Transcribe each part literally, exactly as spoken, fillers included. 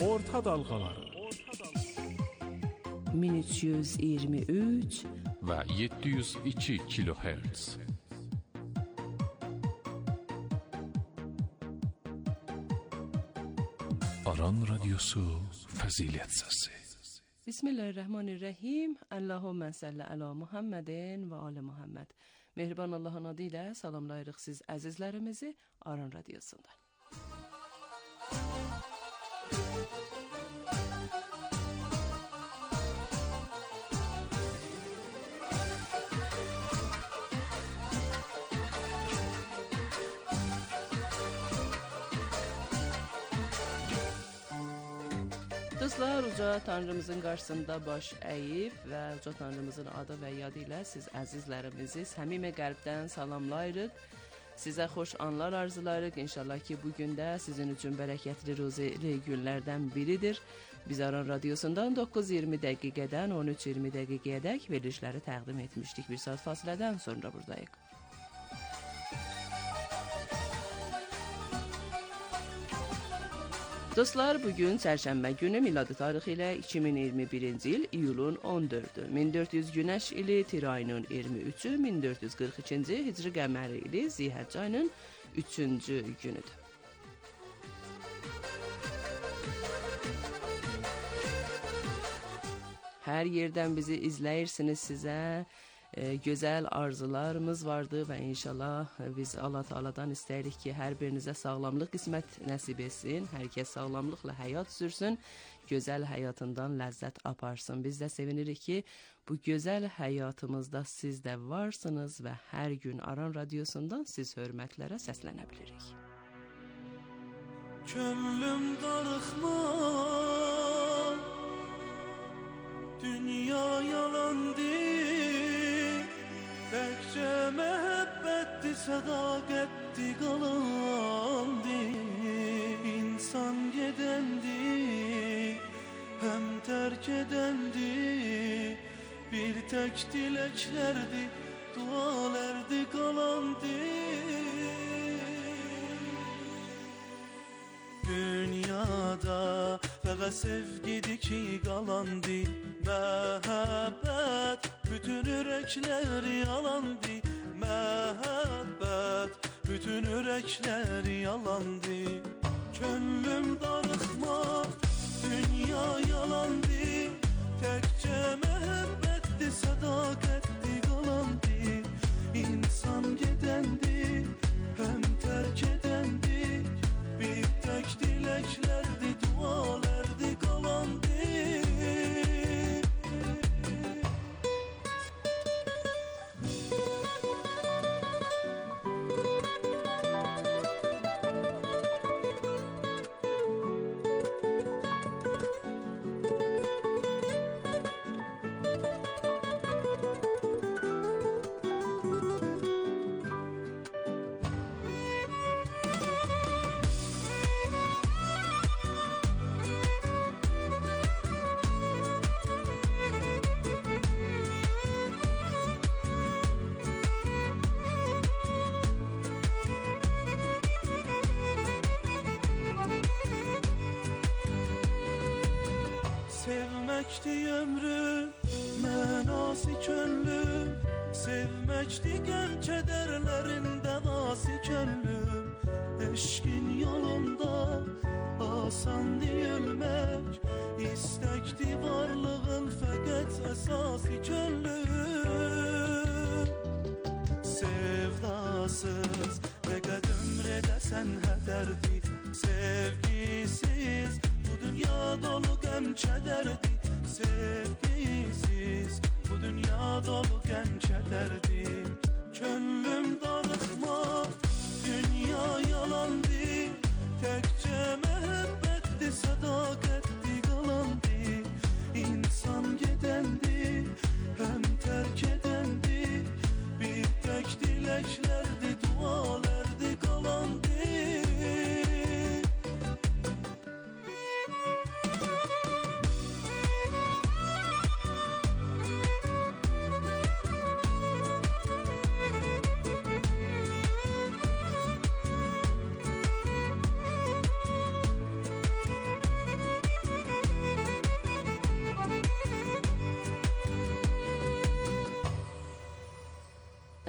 Orta Dalğaları min üç yüz iyirmi üç və yeddi yüz iki kilohertz. Aran Radyosu Fəzilət Səsi. Bismillahirrahmanirrahim. Allahümme salli ala Muhammedin və ali Muhammed. Mehriban Allah'ın adıyla salamlayırıq siz əzizlərimizi Aran Radyosu'ndan. Dostlar, uca Tanrımızın qarşısında baş əyib və uca Tanrımızın adı və yadı ilə siz əzizlərimizi səmimi qəlbdən salamlayırıq. Sizə xoş anlar arzularıq. İnşallah ki, bugün də sizin üçün bərəkətli, ruzili günlərdən biridir. Biz Aran Radyosu'ndan doqquz iyirmi dəqiqədən on üç iyirmi dəqiqəyədək verilişləri təqdim etmişdik. Bir saat fasilədən sonra buradayıq. Dostlar, bugün Çərşənbə günü miladi tarixi ilə iki min iyirmi birinci il iyulun on dördü, min dörd yüz Günəş ili Tir ayının iyirmi üçü, min dörd yüz qırx ikinci Hicri qəməri ili Zilhəcc ayının üçüncü günüdür. Hər yerdən bizi izləyirsiniz, sizə e, gözəl arzularımız vardı və inşallah biz Allah Teala'dan istəyirik ki, hər birinizə sağlamlıq qismət nəsib etsin, hər kəs sağlamlıqla həyat sürsün, gözəl həyatından ləzzət aparsın. Biz də sevinirik ki, bu gözəl həyatımızda siz də varsınız və hər gün Aran Radyosu'ndan siz hörmətlərə səslənə bilirik. Könlüm darıxma, dünya yalandı, təkcə məhəbbətdi, sədaqətdi qalandı. İnsan gedəndi, həm tərk edəndi, bir tək diləklərdi, dualərdi qalandı. Dünyada fəqət sevgidi ki qalandı, məhəbbət bütün ürəklər yalandı, məhəbbət bütün ürəklər yalandı. Könlüm darıxma, dünya yalandı, təkcə məhəbbətdi, sədaqətdi qalandı. İnsan gedəndi, həm tərk edəndi, bir tək diləklərdi, dualərdi qalandı. Sevməkdi ömrüm, mənası könlüm, sevməkdi qəm kədərlərin dəvası könlüm. Eşqin yolunda asan deyilmək, istəkdi varlığın fəqət əsası könlüm. Sevdasız nə qədər ömr edəsən hədərdi, sevgisiz bu dünya dolu qəm kədərdi, sevgisiz bu dünya dolu qəm kədərdi. Könlüm darıxma, dünya yalandı, təkcə məhəbbətdi, sədaqətdi qalandı. İnsan gedəndi, həm tərk edəndi, bir tək diləklərdi, dualərdi qalandı.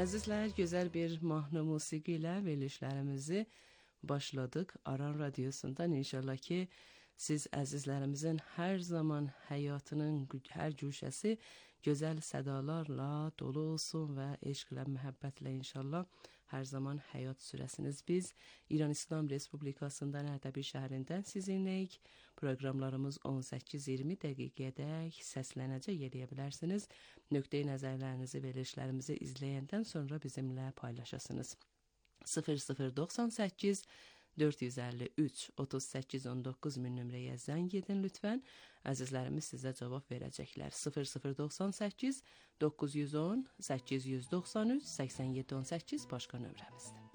Əzizlər, gözəl bir mahnı musiqi ilə verilişlərimizi başladıq Aran Radiosundan. İnşallah ki, siz əzizlərimizin hər zaman həyatının hər güşəsi gözəl sədalarla dolu olsun və eşqlə, məhəbbətlə inşallah hər zaman həyat sürəsiniz. Biz İran İslam Respublikasından Ərdəbil şəhərindən sizinləyik. Proqramlarımız on səkkiz iyirmi dəqiqədək səslənəcək, eləyə bilərsiniz. Nöqteyi nəzərlərinizi, verilişlərimizi izləyəndən sonra bizimlə paylaşasınız. sıfır sıfır doxsan səkkiz dörd yüz əlli üç otuz səkkiz on doqquz min nömrəyə zəng edin lütfən. Əzizlərimiz sizə cavab verəcəklər. sıfır sıfır doxsan səkkiz doqquz yüz on səkkiz yüz doxsan üç səksən yeddi on səkkiz başqa nömrəmizdir.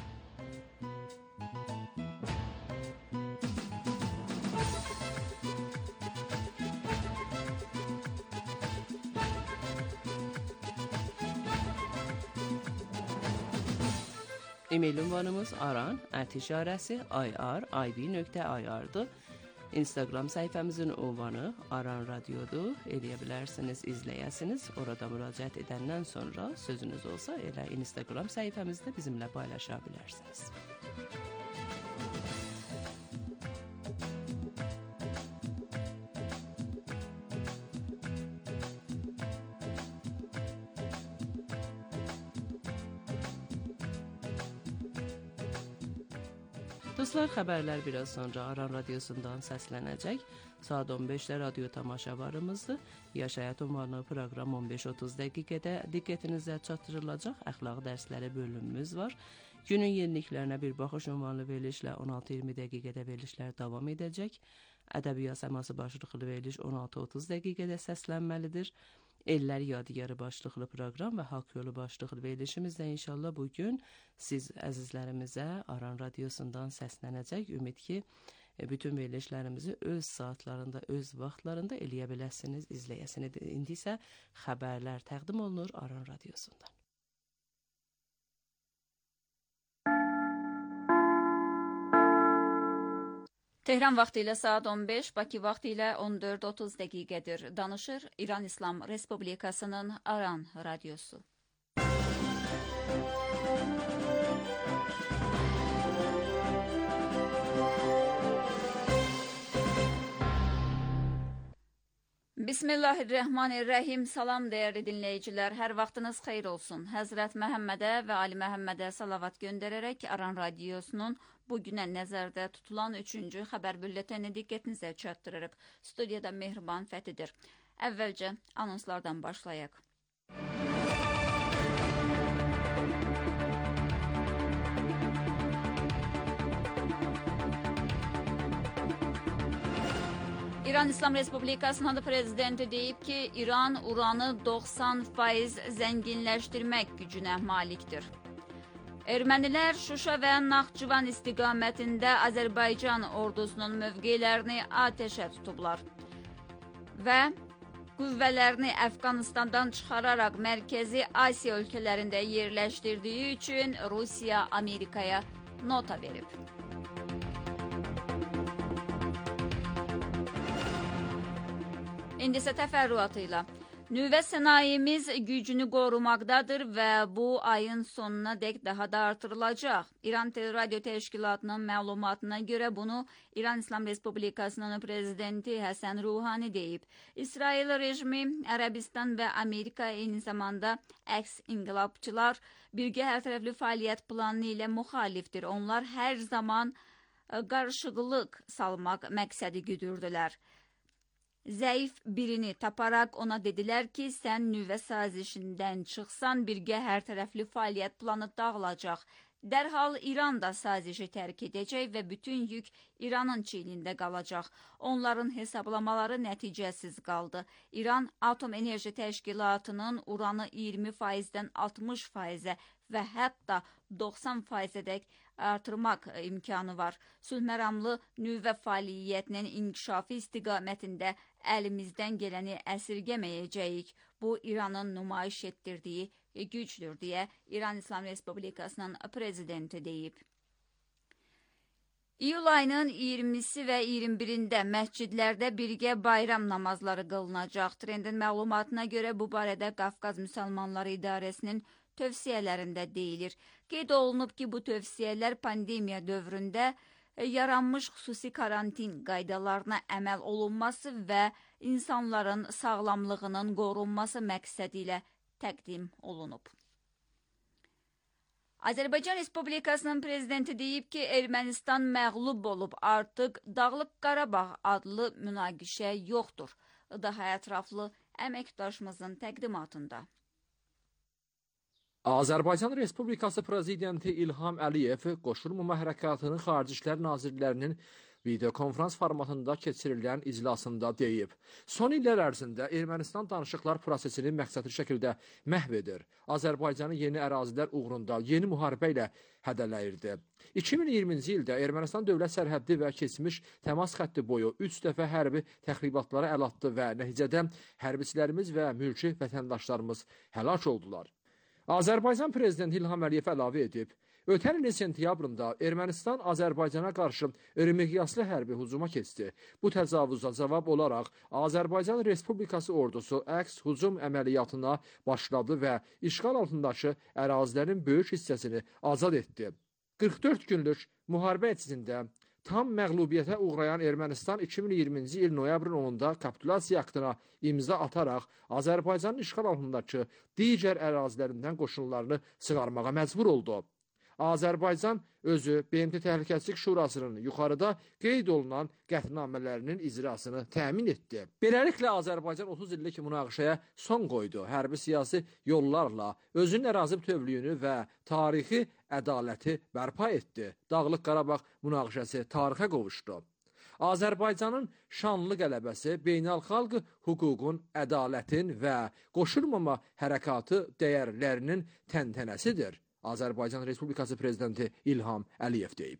E-mail ünvanımız aran ət işarəsi ir.ib.ir-dır. Instagram səhifəmizin ünvanı Aran Radiodur. Eləyə bilərsiniz, izləyəsiniz. Orada müraciət edəndən sonra sözünüz olsa elə Instagram səhifəmizdə bizimlə paylaşa bilərsiniz. Dostlar, xəbərlər biraz sonra Aran Radiosundan səslənəcək. Saat on beşdə radio tamaşa varımızdır. Yaş həyat ünvanlı proqram on beş otuz dəqiqədə diqqətinizə çatdırılacaq. Əxlaq dərsləri bölümümüz var. Günün yeniliklərinə bir baxış ünvanlı verilişlə on altı iyirmi dəqiqədə verilişlər davam edəcək. Ədəbiyyat səması başlıqlı veriliş on altı otuz dəqiqədə səslənməlidir. Ellər Yadigarı başlıqlı proqram və Haqq Yolu başlıqlı verilişimizdə inşallah bugün siz əzizlərimizə Aran Radiosundan səslənəcək. Ümid ki, bütün verilişlərimizi öz saatlarında, öz vaxtlarında eləyə biləsiniz, izləyəsiniz. İndi isə xəbərlər təqdim olunur Aran Radiosundan. Tehran vaxtı ilə saat on beş, Bakı vaxtı ilə on dörd otuz dəqiqədir. Danışır İran İslam Respublikasının Aran Radiosu. Bismillahirrahmanirrahim. Salam dəyərli dinləyicilər. Hər vaxtınız xeyir olsun. Həzrət Məhəmmədə və Ali Məhəmmədə salavat göndərərək Aran Radiosunun bugünə nəzərdə tutulan üçüncü xəbər bülletini diqqətinizə çatdırırıq. Studiyada Mehriban Fəthidir. Əvvəlcə anonslardan başlayaq. İran İslam Respublikasının prezidenti deyib ki, İran uranı doxsan faiz zənginləşdirmək gücünə malikdir. Ermənilər Şuşa və Naxçıvan istiqamətində Azərbaycan ordusunun mövqelərini atəşə tutublar və qüvvələrini Əfqanistandan çıxararaq Mərkəzi Asiya ölkələrində yerləşdirdiyi üçün Rusiya Amerikaya nota verib. İndi isə təfərrüatıyla. Nüvə sənayemiz gücünü qorumaqdadır və bu ayın sonuna dək daha da artırılacaq. İran Radio Təşkilatının məlumatına görə bunu İran İslam Respublikasının prezidenti Həsən Ruhani deyib. İsrail rejimi, Ərəbistan və Amerika eyni zamanda əks inqilabçılar birgə hərtərəfli fəaliyyət planı ilə müxalifdir. Onlar hər zaman qarışıqlıq salmaq məqsədi güdürdülər. Zəif birini taparaq ona dedilər ki, sən nüvə sazişindən çıxsan birgə hər tərəfli fəaliyyət planı dağılacaq. Dərhal İran da sazişi tərk edəcək və bütün yük İranın çiynində qalacaq. Onların hesablamaları nəticəsiz qaldı. İran Atom Enerji Təşkilatının uranı iyirmi faizdən altmış faizə və hətta doxsan faizədək artırmaq imkanı var. Sülhməramlı nüvə fəaliyyətinin inkişafı istiqamətində əlimizdən gələni əsirgəməyəcəyik. Bu, İranın nümayiş etdirdiyi gücdür, deyə İran İslam Respublikasının prezidenti deyib. İyul ayının iyirmisi və iyirmi birində məscidlərdə birgə bayram namazları qılınacaq. Trendin məlumatına görə bu barədə Qafqaz Müsəlmanları İdarəsinin tövsiyələrində deyilir. Qeyd olunub ki, bu tövsiyələr pandemiya dövründə yaranmış xüsusi karantin qaydalarına əməl olunması və insanların sağlamlığının qorunması məqsədi ilə təqdim olunub. Azərbaycan Respublikasının prezidenti deyib ki, Ermənistan məğlub olub, artıq Dağlıq Qarabağ adlı münaqişə yoxdur. Daha ətraflı əməkdaşımızın təqdimatında. Azərbaycan Respublikası Prezidenti İlham Əliyev Qoşulmama Hərəkatının Xarici İşlər Nazirlərinin videokonferans formatında keçirilən iclasında deyib. Son illər ərzində Ermənistan danışıqlar prosesini məqsədli şəkildə məhv edir. Azərbaycanı yeni ərazilər uğrunda yeni müharibə ilə hədələyirdi. iki min iyirminci ildə Ermənistan dövlət sərhəddi və keçmiş təmas xətti boyu üç dəfə hərbi təxribatlara əl atdı və nəticədə hərbiçilərimiz və mülki vətəndaşlarımız həlak oldular. Azərbaycan Prezidenti İlham Əliyev əlavə edib, ötən ilin sentyabrında Ermənistan Azərbaycana qarşı iri-miqyaslı hərbi hücuma keçdi. Bu təcavüza cavab olaraq Azərbaycan Respublikası ordusu əks hücum əməliyyatına başladı və işğal altındakı ərazilərin böyük hissəsini azad etdi. qırx dörd günlük müharibə nəticəsində tam məğlubiyyətə uğrayan Ermənistan iki min iyirminci il noyabrın onunda kapitulasiya aktına imza ataraq Azərbaycanın işğal altındakı digər ərazilərindən qoşunlarını çıxarmağa məcbur oldu. Azərbaycan özü B M T Təhlükəsizlik Şurasının yuxarıda qeyd olunan qətnamələrinin icrasını təmin etdi. Beləliklə, Azərbaycan otuz illik münaqişəyə son qoydu. Hərbi siyasi yollarla özünün ərazi bütövlüyünü və tarixi ədaləti bərpa etdi. Dağlıq Qarabağ münaqişəsi tarixə qovuşdu. Azərbaycanın şanlı qələbəsi beynəlxalq hüququn, ədalətin və qoşulmama hərəkatı dəyərlərinin təntənəsidir. Azərbaycan Respublikası Prezidenti İlham Əliyev deyib.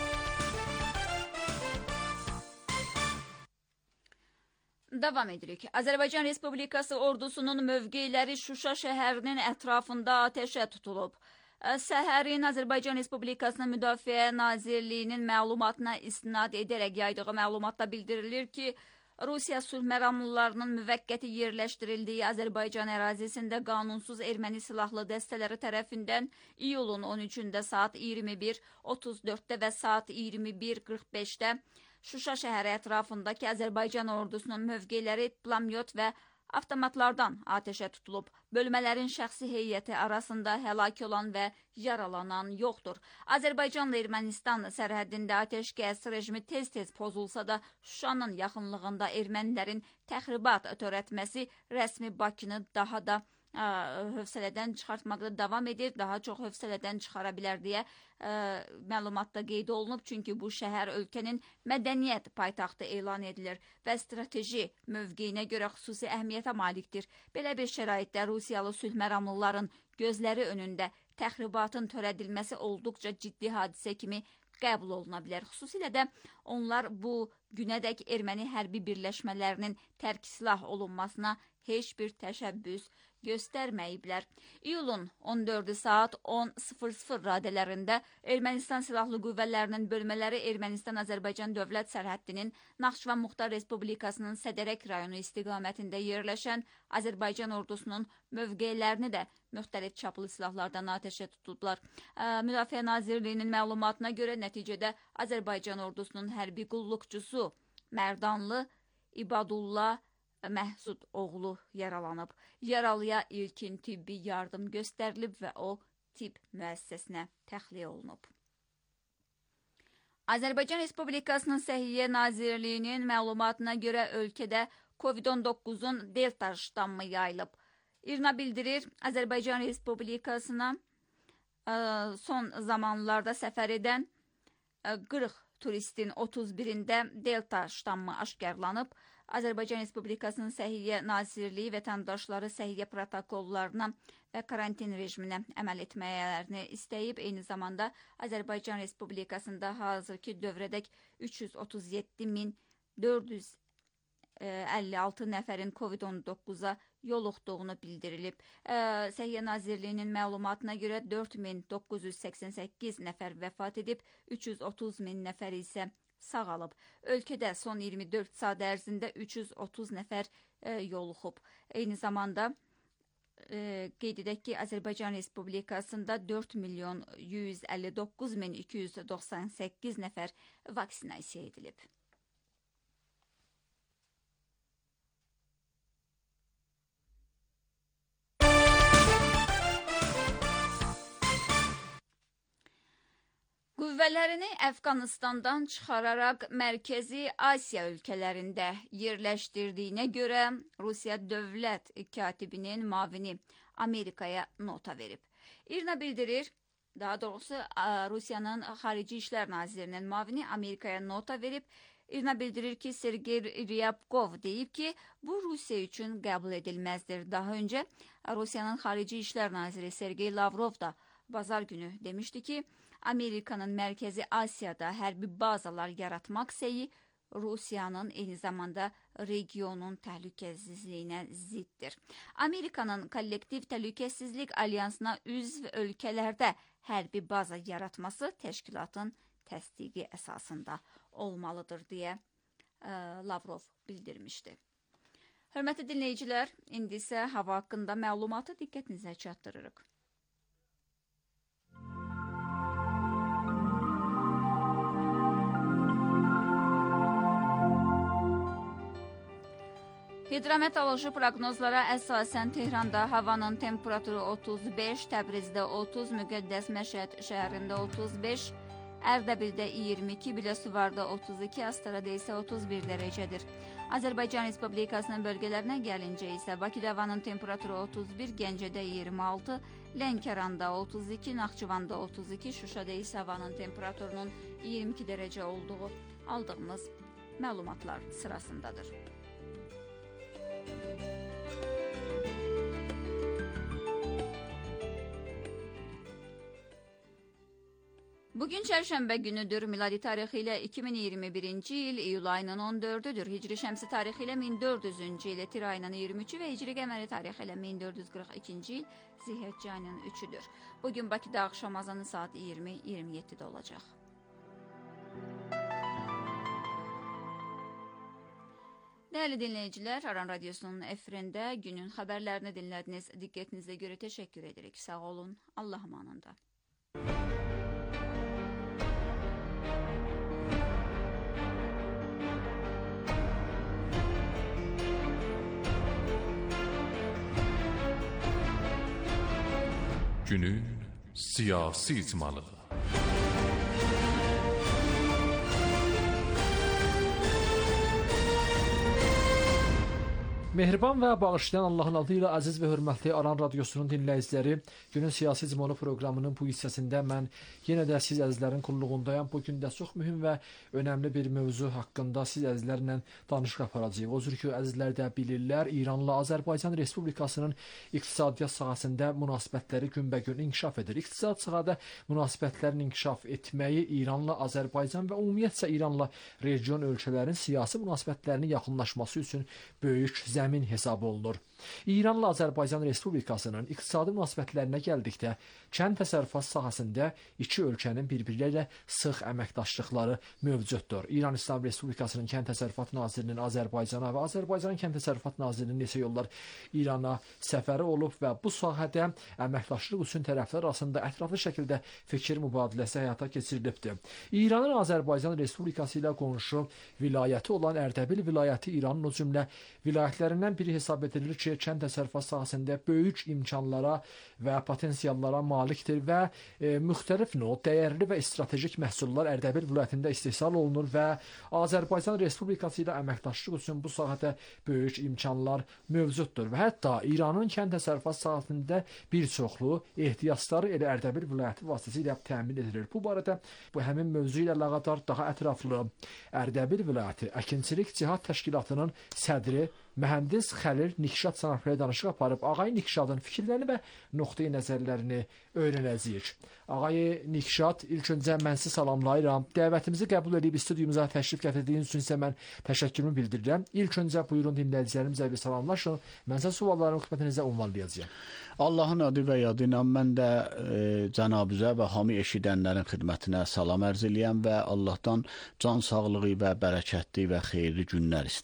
Davam edirik. Azərbaycan Respublikası ordusunun mövqeləri Şuşa şəhərinin ətrafında atəşə tutulub. Səhərin Azərbaycan Respublikasının Müdafiə Nazirliyinin məlumatına istinad edərək yaydığı məlumatda bildirilir ki, Rusiya sülh məramlılarının müvəqqəti yerləşdirildiyi Azərbaycan ərazisində qanunsuz erməni silahlı dəstələri tərəfindən iyulun on üçündə saat iyirmi bir otuz dörddə və saat iyirmi bir qırx beşdə Şuşa şəhəri ətrafındakı Azərbaycan ordusunun mövqeləri pulemyot və avtomatlardan atəşə tutulub. Bölmələrin şəxsi heyəti arasında həlak olan və yaralanan yoxdur. Azərbaycanla Ermənistan sərhəddində atəşkəs rejimi tez-tez pozulsa da Şuşanın yaxınlığında ermənilərin təxribat törətməsi rəsmi Bakını daha da ə, hövsələdən çıxartmaqda davam edir. Daha çox hövsələdən çıxara bilər deyə ə, məlumatda qeyd olunub. Çünki bu şəhər ölkənin mədəniyyət paytaxtı elan edilir və strateji mövqeyinə görə xüsusi əhəmiyyətə malikdir. Belə bir şəraitdə Rusiyalı sülh məramlıların gözləri önündə təxribatın törədilməsi olduqca ciddi hadisə kimi qəbul oluna bilər. Xüsusilə də onlar bu günədək erməni hərbi birləşmələrinin tərk silah olunmasına heç bir təşəbbüs göstərməyiblər. İyulun on dördü saat on sıfır sıfır radələrində Ermənistan Silahlı Qüvvələrinin bölmələri Ermənistan-Azərbaycan dövlət sərhəddinin Naxçıvan Muxtar Respublikasının Sədərək rayonu istiqamətində yerləşən Azərbaycan ordusunun mövqelərini də müxtəlif çaplı silahlardan atəşə tutublar. Müdafiə Nazirliyinin məlumatına görə nəticədə Azərbaycan ordusunun hərbi qulluqçusu Mərdanlı İbadullah Məhsud oğlu yaralanıb. Yaralıya ilkin tibbi yardım göstərilib və o tibb müəssisəsinə təxliyə olunub. Azərbaycan Respublikasının Səhiyyə Nazirliyinin məlumatına görə ölkədə COVID on doqquzun delta ştammı yayılıb. İRNA bildirir, Azərbaycan Respublikasına ə, son zamanlarda səfər edən ə, qırx turistin otuz birində delta ştammı aşkarlanıb. Azərbaycan Respublikasının Səhiyyə Nazirliyi vətəndaşları səhiyyə protokollarına və karantin rejiminə əməl etmələrini istəyib. Eyni zamanda Azərbaycan Respublikasında hazırki dövrədək üç yüz otuz yeddi min dörd yüz əlli altı nəfərin COVID on doqquza yoluxduğunu bildirilib. Səhiyyə Nazirliyinin məlumatına görə dörd min doqquz yüz səksən səkkiz nəfər vəfat edib, üç yüz otuz min nəfər isə sağalıb. Ölkədə son iyirmi dörd saat ərzində üç yüz otuz nəfər e, yoluxub. Eyni zamanda e, qeyd edək ki, Azərbaycan Respublikasında dörd milyon yüz əlli doqquz min iki yüz doxsan səkkiz nəfər vaksinasiya edilib. Qüvvələrini Əfqanistandan çıxararaq Mərkəzi Asiya ölkələrində yerləşdirdiyinə görə Rusiya dövlət katibinin müavini Amerikaya nota verib. İRNA bildirir, daha doğrusu Rusiyanın Xarici İşlər Nazirinin müavini Amerikaya nota verib. İRNA bildirir ki, Sergey Ryabkov deyib ki, bu Rusiya üçün qəbul edilməzdir. Daha öncə Rusiyanın Xarici İşlər Naziri Sergey Lavrov da bazar günü demişdi ki, Amerikanın Mərkəzi Asiyada hərbi bazalar yaratmaq səyi Rusiyanın eyni zamanda regionun təhlükəsizliyinə ziddir. Amerikanın kollektiv təhlükəsizlik alyansına üzv ölkələrdə hərbi baza yaratması təşkilatın təsdiqi əsasında olmalıdır deyə ə, Lavrov bildirmişdi. Hörmətli dinləyicilər, indi isə hava haqqında məlumatı diqqətinizə çatdırırıq. Hidrometeoroloji proqnozlara əsasən Tehranda havanın temperaturu otuz beş, Təbrizdə otuz, Müqəddəs Məşəd şəhərində otuz beş, Ərdəbildə iyirmi iki, Biləsuvarda otuz iki, Astarada isə otuz bir dərəcədir. Azərbaycan Respublikasının bölgələrinə gəlincə isə Bakıda havanın temperaturu otuz bir, Gəncədə iyirmi altı, Lənkəranda otuz iki, Naxçıvanda otuz iki, Şuşada isə havanın temperaturunun iyirmi iki dərəcə olduğu aldığımız məlumatlar sırasındadır. Bugün çərşənbə günüdür. Miladi tarixi ilə iki min iyirmi birinci il iyul ayının on dördüdür. Hicri şəmsi tarixi ilə min dörd yüzüncü il Tir ayının iyirmi üçü və Hicri qəməri tarixi ilə min dörd yüz qırx ikinci il Zilhicce ayının üçüdür. Bugün Bakıda axşam azanı saat iyirmi iyirmi yeddidə olacaq. Dəyərli dinləyicilər, Aran Radyosu'nun efirində günün xəbərlərini dinlədiniz. Diqqətinizə görə təşəkkür edirik. Sağ olun. Allah amanında. Günün siyasi icmalı. Mehriban və bağışlayan Allahın adı ilə əziz və hörmətli Aran Radyosu'nun dinləyiciləri, günün siyasi icmalı proqramının bu hissəsində mən yenə də siz əzizlərin qulluğundayım. Bu gün də çox mühüm və önəmli bir mövzu haqqında siz əzizlərlə danışıq aparacağıq. O cür ki, əzizlər də bilirlər, İranla Azərbaycan Respublikasının iqtisadiyyat sahəsində münasibətləri günbəgün inkişaf edir. İqtisad sahədə münasibətlərin inkişaf etməyi İranla Azərbaycan və ümumiyyətcə İranla region ölkələrin siyasi münasibətlərinin yaxınlaşması üçün böyük zəmin hesab olunur. İranla Azərbaycan Respublikasının iqtisadi münasibətlərinə gəldikdə, kənd təsərrüfat sahəsində iki ölkənin birbiri ilə sıx əməkdaşlıqları mövcuddur. İran İslam Respublikasının Kənd Təsərrüfat Nazirinin Azərbaycana və Azərbaycanın Kənd Təsərrüfat Nazirinin neçə yollar İrana səfəri olub və bu sahədə əməkdaşlıq üçün tərəflər arasında ətraflı şəkildə fikir mübadiləsi həyata keçirilibdir. İranın Azərbaycan Respublikası ilə qonşu vilayəti olan Ərdəbil vilayəti İranın o cümlə vilayətlərindən biri hesab edilir ki, kənd təsərrüfat sahəsində böyük imkanlara və potensiallara malikdir və e, müxtəlif növ dəyərli və strategik məhsullar Ərdəbil vilayətində istehsal olunur və Azərbaycan Respublikası ilə əməkdaşlıq üçün bu sahədə böyük imkanlar mövcuddur və hətta İranın kənd təsərrüfat sahəsində bir çoxlu ehtiyacları elə Ərdəbil vilayəti vasitəsilə təmin edilir. Bu barədə bu həmin mövzu ilə əlaqədar daha ətraflı Ərdəbil vilayəti Əkinçilik Cihad Təşkilatının sədri mühəndis Xəlil Nikşad sənətlə danışıq aparıb. Ağay Nikşadın fikirlərini və nöqteyi nəzərlərini öyrənəcəyik. Ağay Nikşad, ilk öncə mən sizi salamlayıram. Dəvətimizi qəbul edib studiyumuza təşrif gətirdiyiniz üçün sizə mən təşəkkürümü bildirirəm. İlk öncə buyurun dinləyicilərimizə bir salamlaşın. Mən sizə suallarımı xidmətinizə ünvanlayacağam. Allahın adı və yadı ilə mən də e, cənabınıza və hamı eşidənlərin xidmətinə salam ərz eləyəm və Allahdan can sağlığı və bərəkətli və xeyirli günlər istəyəm.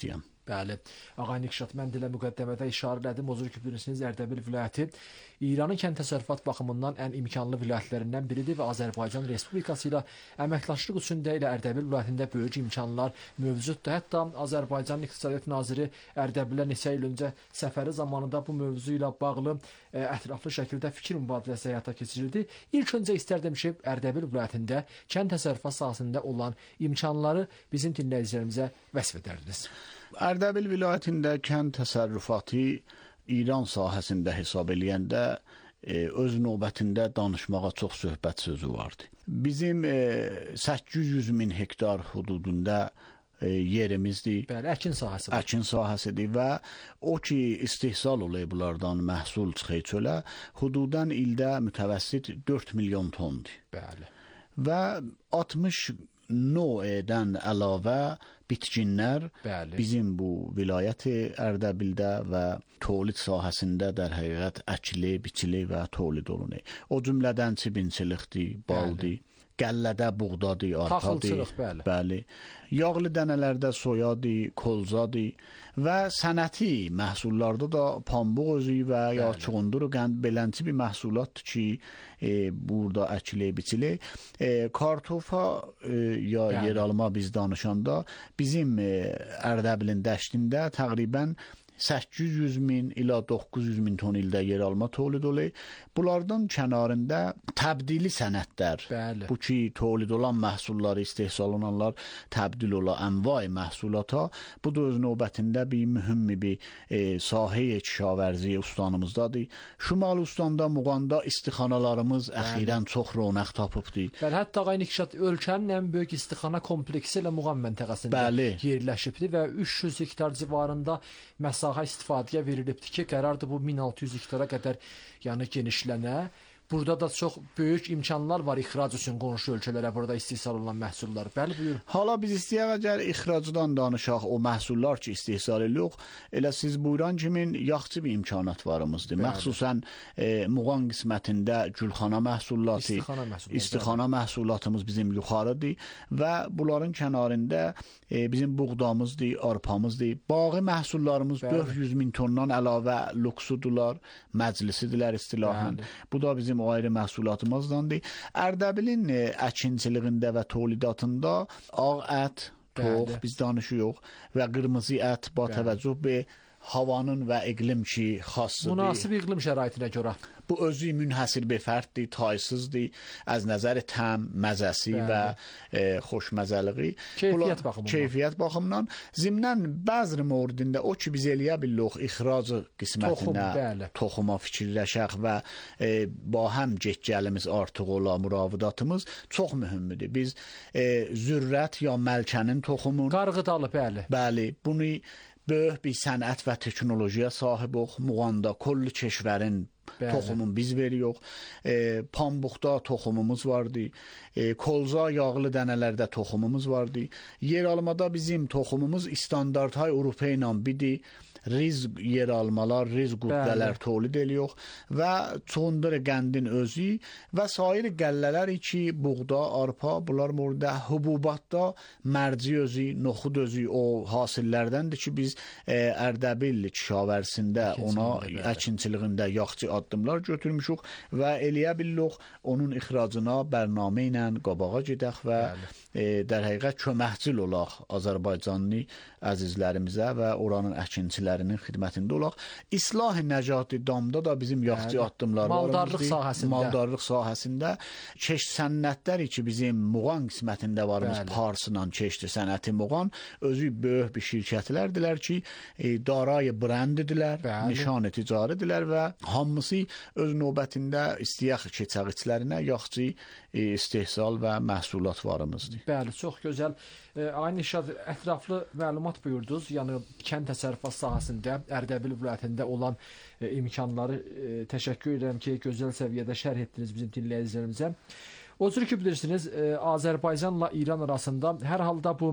Bəli. Ağay Nikşat, mən dilə müqəddəmədə işarə elədim. Özür ki, bilirsiniz, Ərdəbil vilayəti İranın kənd təsərrüfat baxımından ən imkanlı vilayətlərindən biridir və Azərbaycan Respublikası ilə əməkdaşlıq üçün də elə Ərdəbil vilayətində böyük imkanlar mövcuddur. Hətta Azərbaycan İqtisadiyyat Naziri Ərdəbilə neçə il öncə səfəri zamanında bu mövzu ilə bağlı ə, ətraflı şəkildə fikir mübadiləsi həyata keçirildi. İlk öncə istərdim ki, Ərdəbil vilayətində kənd təsərrüfat sahəsində olan imkanları bizim dinləyicilərimizə vəsf edərdiniz. Ərdəbil vilayətində kənd təsərrüfatı İran sahəsində hesab eləyəndə e, öz növbətində danışmağa çox söhbət sözü vardı. Bizim e, səkkiz yüz min hektar hududunda e, yerimizdir. Bəli, əkin sahəsi var. Əkin sahəsidir və o ki istehsal olay bunlardan məhsul çıxır çölə, hududan ildə mütəvəssit dörd milyon tondur. Bəli. Və altmış növdən əlavə bitkinlər Bəli. bizim bu vilayəti Ərdəbildə və tolid sahəsində dər həqiqət əkili, biçili və tolid olunur. O cümlədən çibinçilikdir, baldır, qəllədə buğdadır, arpadır. Taxılçılıq, bəli. Bəli. Yağlı dənələrdə soyadır, kolzadır və sənəti məhsullarda da pambıq özü və ya çuğundur qənd belənti bir məhsulatdır ki, e, burada əkilir, biçilir. E, kartofa e, ya bəli. yer alma biz danışanda bizim e, Ərdəbilin dəştində təqribən səkkiz yüz min ila doqquz yüz min ton ildə yer alma tolid olur. Bunlardan kənarında təbdili sənətlər, Bəli. bu ki tolid olan məhsulları, istehsal olunanlar təbdil olan ənvai məhsulata, bu da öz növbətində bir mühüm bir e, sahə kişavərzi ustanımızdadır. Şimal Ustandə, Muğanda istixanalarımız əxirən çox ronaq tapıbdır. Bəli, hətta Ağay Nikşat ölkənin ən böyük istixana kompleksi ilə Muğan məntəqəsində Bəli. yerləşibdir və üç yüz hektar civarında məsahə istifadəyə verilibdir ki, qərardır bu min altı yüz hektara qədər yəni genişlənə. Burada da çox böyük imkanlar var ixrac üçün qonşu ölkələrə burada istehsal olunan məhsullar. Bəli, buyurun. Hala biz istəyək əgər ixracdan danışaq, o məhsullar ki istehsal edirik, elə siz buyuran kimi yaxşı bir imkanat varımızdır. Bəli. Məxsusən e, Muğan qismətində gülxana məhsullatı, İstixana məhsulları, istixana məhsullatımız bizim yuxarıdır və bunların kənarında e, bizim buğdamızdır, arpamızdır. Bağı məhsullarımız Bəli. dörd yüz min tondan əlavə luksudular, məclisidirlər istilahən. Bəli. Bu da bizim o ayrı məhsullatımızdandır. Ərdəbilin e, əkinçiligində və tolidatında ağ ət, tox Bəli. biz danışırıq və qırmızı ət ba təvəccüh be havanın və iqlim ki xassıdır. Münasib iqlim şəraitinə görə. Bu özü münhəsir bir fərddir, taysızdır, az nəzər təm, məzəsi Bəli. və e, xoşməzəliyi. Keyfiyyət baxımından. Keyfiyyət baxımından. Zimnən bəzi mövridində o ki biz eləyə bilirik ixracı qismətinə Toxum, toxuma fikirləşək və e, ba həm getgəlimiz artıq ola, müravidatımız çox mühümdür. Biz e, zürrət ya məlkənin toxumun Qarğıdalı, bəli. Bəli, bunu böyük bir sənət və texnologiya sahibiq. Muğanda kollu keşvərin Bəli. toxumun biz veririk. E, pambıqda toxumumuz vardı. E, kolza yağlı dənələrdə toxumumuz vardı. Yer almada bizim toxumumuz standarthay Avropa ilə biri. Riz yer almalar, riz qüddələr tolid edirik və çoxundur qəndin özü və sair qəllələr ki, buğda, arpa, bunlar burada hububatda mərci özü, noxud özü o hasillərdəndir ki, biz e, Ərdəbil kişavərsində ona əkinçiliyində yaxşı addımlar götürmüşük və eləyə bilirik onun ixracına bərnamə ilə qabağa gedək və e, dər həqiqət köməkçil olaq Azərbaycanlı əzizlərimizə və oranın əkinçilərinin xidmətində olaq. İslah-ı Nəcati damda da bizim yaxşı addımlarımız maldarlıq sahəsində. Maldarlıq sahəsində keş sənətləri ki bizim Muğan qismətində varımız Bəli. Parsla keçdi sənəti Muğan özü böyük bir şirkətlərdilər ki e, darayı brəndidirlər, Bəli. nişan ticaridirlər və hamısı öz növbətində istəyək keçəğçilərinə yaxşı e, istehsal və məhsulat varımızdır. Bəli, çox gözəl. E, Aynı Nişad, ətraflı məlumat buyurdunuz. Yəni kənd təsərrüfat sahəsində Ərdəbil vilayətində olan e, imkanları e, təşəkkür edirəm ki, gözəl səviyyədə şərh etdiniz bizim dinləyicilərimizə. O cür ki bilirsiniz, e, Azərbaycanla İran arasında hər halda bu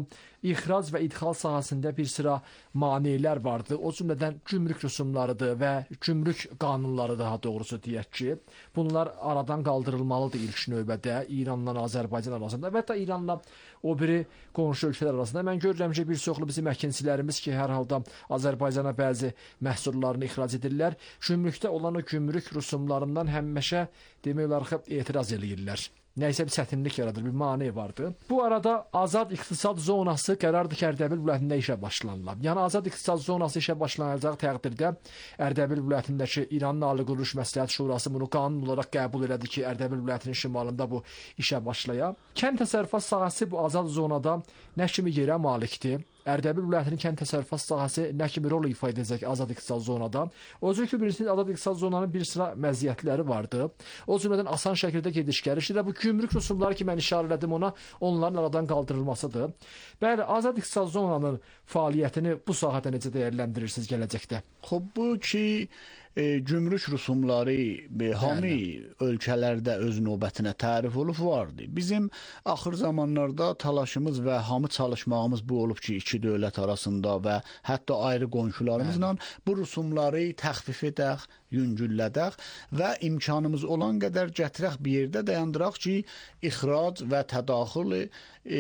ixrac və idxal sahəsində bir sıra maneələr vardı. O cümlədən gümrük rüsumlarıdır və gümrük qanunları daha doğrusu deyək ki, bunlar aradan qaldırılmalıdır ilk növbədə İranla Azərbaycan arasında və hətta İranla o biri qonşu ölkələr arasında. Mən görürəm ki, bir çoxlu bizim əkinçilərimiz ki, hər halda Azərbaycana bəzi məhsullarını ixrac edirlər, gümrükdə olan o gümrük rüsumlarından həmişə demək olar ki, etiraz eləyirlər. Nəysə bir çətinlik yaradır, bir mane vardı. Bu arada azad iqtisad zonası qərardır ki, Ərdəbil vilayətində işə başlanılıb. Yəni azad iqtisad zonası işə başlanacaq təqdirdə Ərdəbil vilayətindəki İranın Ali Quruluş Məsləhət Şurası bunu qanun olaraq qəbul elədi ki, Ərdəbil vilayətinin şimalında bu işə başlaya. Kənd təsərrüfat sahəsi bu azad zonada nə kimi yerə malikdir? Ərdəbil vilayətinin kənd təsərrüfat sahəsi nə kimi rol ifa edəcək azad iqtisad zonada? O cür ki, bilirsiniz, azad iqtisad zonanın bir sıra məziyyətləri vardı. O cümlədən asan şəkildə gediş-gəliş ilə bu gümrük rüsumları ki, mən işarə elədim ona, onların aradan qaldırılmasıdır. Bəli, azad iqtisad zonanın fəaliyyətini bu sahədə necə dəyərləndirirsiniz gələcəkdə? Xoş, bu ki, e, gümrük rüsumları e, hamı ölkələrdə öz növbətinə tərif olub vardı. Bizim axır zamanlarda talaşımız və hamı çalışmağımız bu olub ki, iki dövlət arasında və hətta ayrı qonşularımızla bu rüsumları təxfif edək, yüngüllədək və imkanımız olan qədər gətirək bir yerdə dayandıraq ki, ixrac və tədaxül e,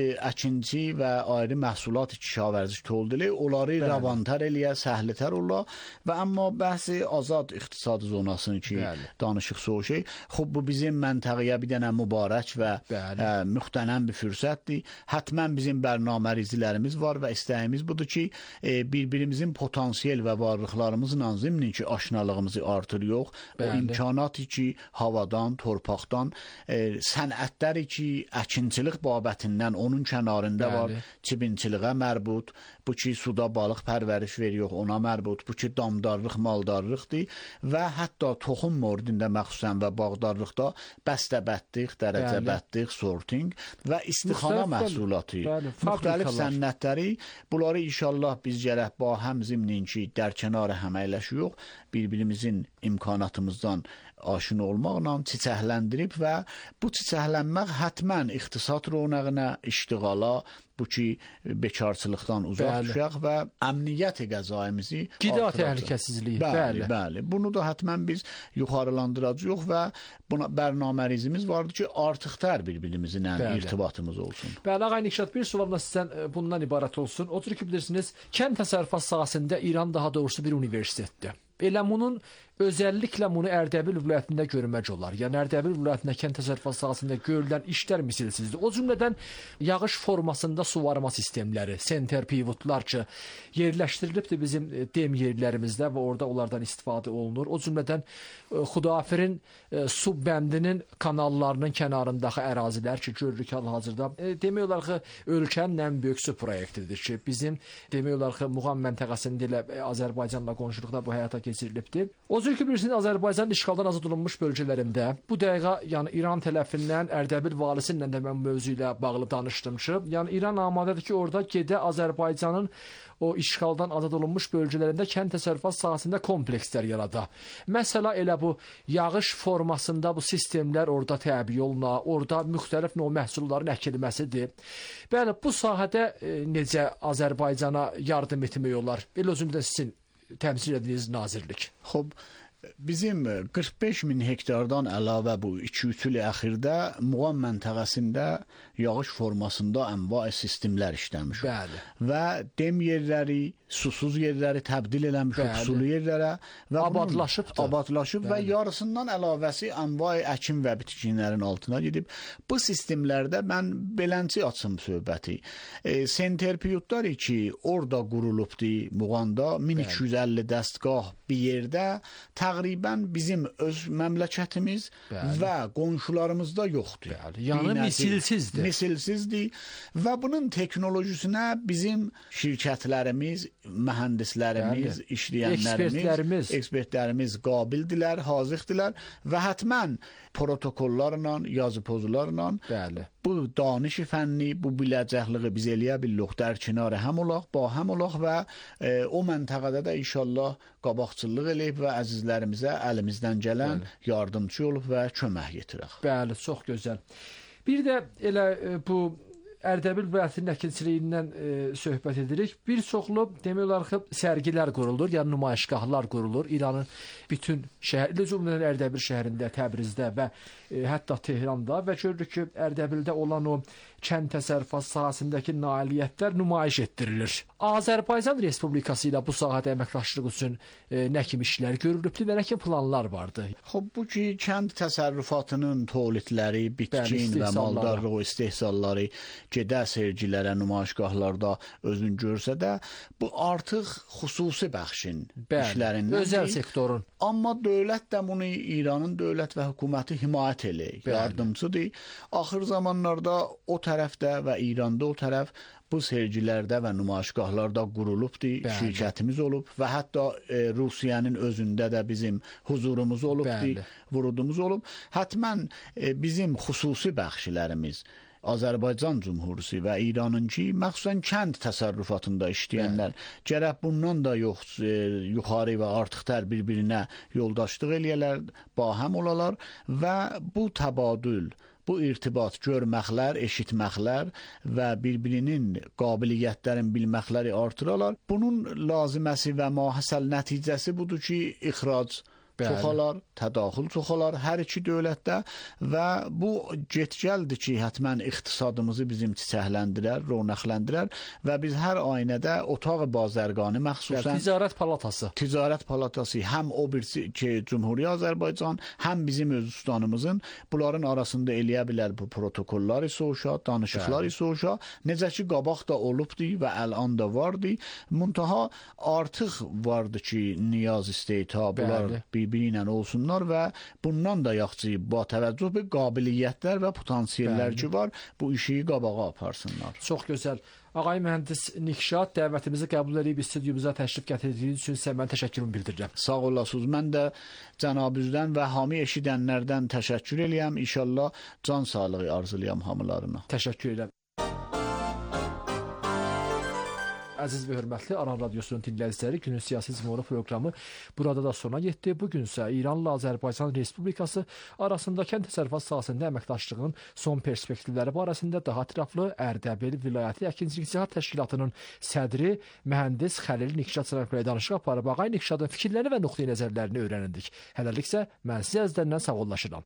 əkinci və ayrı məhsulat kişavərziş toldili, onları rəvantar eləyə, səhlitər ola və amma bəhsi azad iqtisadi zonasını ki, Bəli. danışıq soğuk şey, xub bu bizim məntəqəyə bir dənə mübarək və ə, müxtənəm bir fürsətdir. Hətmən bizim bərnamərizlərimiz var və istəyimiz budur ki, e, bir-birimizin potansiyel və varlıqlarımızla zimnin ki, aşnalığımızı artır yox. Bəli. O imkanatı ki, havadan, torpaqdan, e, sənətləri ki, əkinçilik babətindən onun kənarında Bəli. var, çibinçiliğə mərbut, bu ki, suda balıq pərvəriş veriyor, ona mərbut, bu ki, damdarlıq, maldarlıqdır və hətta toxum mordində məxsusən və bağdarlıqda bəstəbətlik, dərəcəbətlik, sorting və istixana məhsulatı, Bəli, müxtəlif sənətləri, bunları inşallah biz gərək ba həm zimnin ki, dərkənarı həməyləşiyor, bir-birimizin imkanatımızdan aşina olmaqla çiçəkləndirib və bu çiçəklənmək hətmən iqtisad ronağına, iştiğala, bu ki, bekarçılıqdan uzaq düşək və əmniyyət qəzaimizi qida təhlükəsizliyi. Bəli, bəli. Bunu da hətmən biz yuxarılandıracağıq və buna bərnamərizimiz vardır ki, artıqdır bir-birimizin irtibatımız olsun. Bəli, Ağay Nikşat, bir sual da sizdən bundan ibarət olsun. O cür ki, bilirsiniz, kənd təsərrüfat sahəsində İran daha doğrusu bir universitetdir. Elə bunun özəlliklə bunu Ərdəbil vilayətində görmək olar. Yəni Ərdəbil vilayətində kənd təsərrüfat sahəsində görülən işlər misilsizdir. O cümlədən yağış formasında suvarma sistemləri, center pivotlar ki, yerləşdirilibdir bizim dem yerlərimizdə və orada onlardan istifadə olunur. O cümlədən Xudafirin su bəndinin kanallarının kənarındakı ərazilər ki, görürük hal-hazırda demək olar ki, ölkənin ən böyük su proyektidir ki, bizim demək olar ki, Muğam məntəqəsində ilə Azərbaycanla qonşuluqda bu həyata keçirilibdir. O cür ki, bilirsiniz, Azərbaycan işğaldan azad olunmuş bölgələrində bu dəqiqə, yəni İran tərəfindən Ərdəbil valisi ilə də mən mövzu ilə bağlı danışdım ki, yəni İran amadədir ki, orada gedə Azərbaycanın o işğaldan azad olunmuş bölgələrində kənd təsərrüfat sahəsində komplekslər yarada. Məsələ elə bu yağış formasında bu sistemlər orada təbii oluna, orada müxtəlif növ məhsulların əkilməsidir. Bəli, bu sahədə e, necə Azərbaycana yardım etmək olar? Elə özümdə sizin təmsil ediniz nazirlik. Xoş, bizim qırx beş min hektardan əlavə bu iki üç il əxirdə Muğam məntəqəsində yağış formasında ənva sistemlər işləmiş. Bəli. Və dem yerləri, susuz yerləri təbdil eləmiş sulu yerlərə və abadlaşıb, abadlaşıb və yarısından əlavəsi ənva əkin və bitkinlərin altına gedib. Bu sistemlərdə mən belənçi açım söhbəti. E, Senterpiyotlar ki, orada qurulubdur Muğamda min iki yüz əlli dəstgah bir yerdə təqribən bizim öz məmləkətimiz Bəli. və qonşularımızda yoxdur. Bəli. Yəni misilsizdir. Misilsizdir və bunun teknolojisinə bizim şirkətlərimiz, mühəndislərimiz, Bəli. işləyənlərimiz, ekspertlərimiz. ekspertlərimiz qabildirlər, hazırdirlər və hətmən protokollarla, yazı pozlarla Bəli. bu danışi fənni, bu biləcəkliyi biz eləyə bilirik, dərkinarə həm olaq, ba həm olaq və e, o məntəqədə də inşallah qabaqçılıq eləyib və əzizlərimizə əlimizdən gələn Bəli. yardımçı olub və kömək yetirək. Bəli, çox gözəl. Bir də elə e, bu Ərdəbil vilayətinin əkinçiliyindən e, söhbət edirik. Bir çoxlu demək olar ki, sərgilər qurulur, yəni nümayişgahlar qurulur. İranın bütün şəhər, cümlədən Ərdəbil şəhərində, Təbrizdə və e, hətta Tehranda və görürük ki, Ərdəbildə olan o kənd təsərrüfatı sahəsindəki nailiyyətlər nümayiş etdirilir. Azərbaycan Respublikası ilə bu sahədə əməkdaşlıq üçün e, nə kimi işlər görülübdü və nə kimi planlar vardı? Xub bu ki, kənd təsərrüfatının tövlidləri, bitkin və maldarlıq və istehsalları gedə sergilərə, nümayişgahlarda özünü görsə də, bu artıq xüsusi bəxşin Bəli, işlərindən özəl deyil. sektorun. Amma dövlət də bunu İranın dövlət və hökuməti himayət eləyir, yardımcıdır. Axır zamanlarda o tərəfdə və İranda o tərəf bu sergilərdə və nümayişgahlarda qurulubdur, Bəli. şirkətimiz olub və hətta e, Rusiyanın özündə də bizim huzurumuz olubdur, vurudumuz olub. Hətmən e, bizim xüsusi bəxşilərimiz Azərbaycan Cümhuriyəti və İranınki məxsusən kənd təsərrüfatında işləyənlər gərək bundan da yox e, yuxarı və artıqdır bir-birinə yoldaşlıq eləyələr, bahəm olalar və bu təbadül, bu irtibat görməklər, eşitməklər və bir-birinin qabiliyyətlərin bilməkləri artıralar. Bunun laziməsi və mahəsəl nəticəsi budur ki, ixrac çoxalar, tədaxül çoxalar hər iki dövlətdə və bu getgəldir ki, hətmən iqtisadımızı bizim çiçəkləndirər, ronaqləndirər və biz hər aynədə otaq bazərganı məxsusən Ticarət palatası. Ticarət palatası həm o birisi ki, Cümhuriyyət Azərbaycan, həm bizim öz ustanımızın bunların arasında eləyə bilər bu protokolları soğuşa, danışıqları soğuşa, necə ki, qabaq da olubdur və əlan da vardır. Muntaha artıq vardı ki, niyaz isteyta bunlar bir-biri ilə olsunlar və bundan da yaxçı bu təvəccüh bir qabiliyyətlər və potansiyellər ki var, bu işi qabağa aparsınlar. Çox gözəl. Ağay mühəndis Nikşad, dəvətimizi qəbul edib stüdyomuza təşrif gətirdiyiniz üçün sizə mən təşəkkürümü bildirirəm. Sağ olasınız. Mən də cənabınızdan və hamı eşidənlərdən təşəkkür eləyəm. İnşallah can sağlığı arzulayam hamılarına. Təşəkkür edirəm. Əziz və hörmətli Aran Radiosunun dinləyiciləri, günün siyasi cümhuriyyə proqramı burada da sona yetdi. Bugün isə İranla Azərbaycan Respublikası arasında kənd təsərrüfat sahəsində əməkdaşlığın son perspektivləri barəsində daha ətraflı Ərdəbil Vilayəti Əkinçilik İctimai Təşkilatının sədri mühəndis Xəlil Nikşad ilə danışıq aparıb. Ağay Nikşadın fikirlərini və nöqteyi nəzərlərini öyrəndik. Hələlik isə mən sizə əzizlərdən sağollaşıram.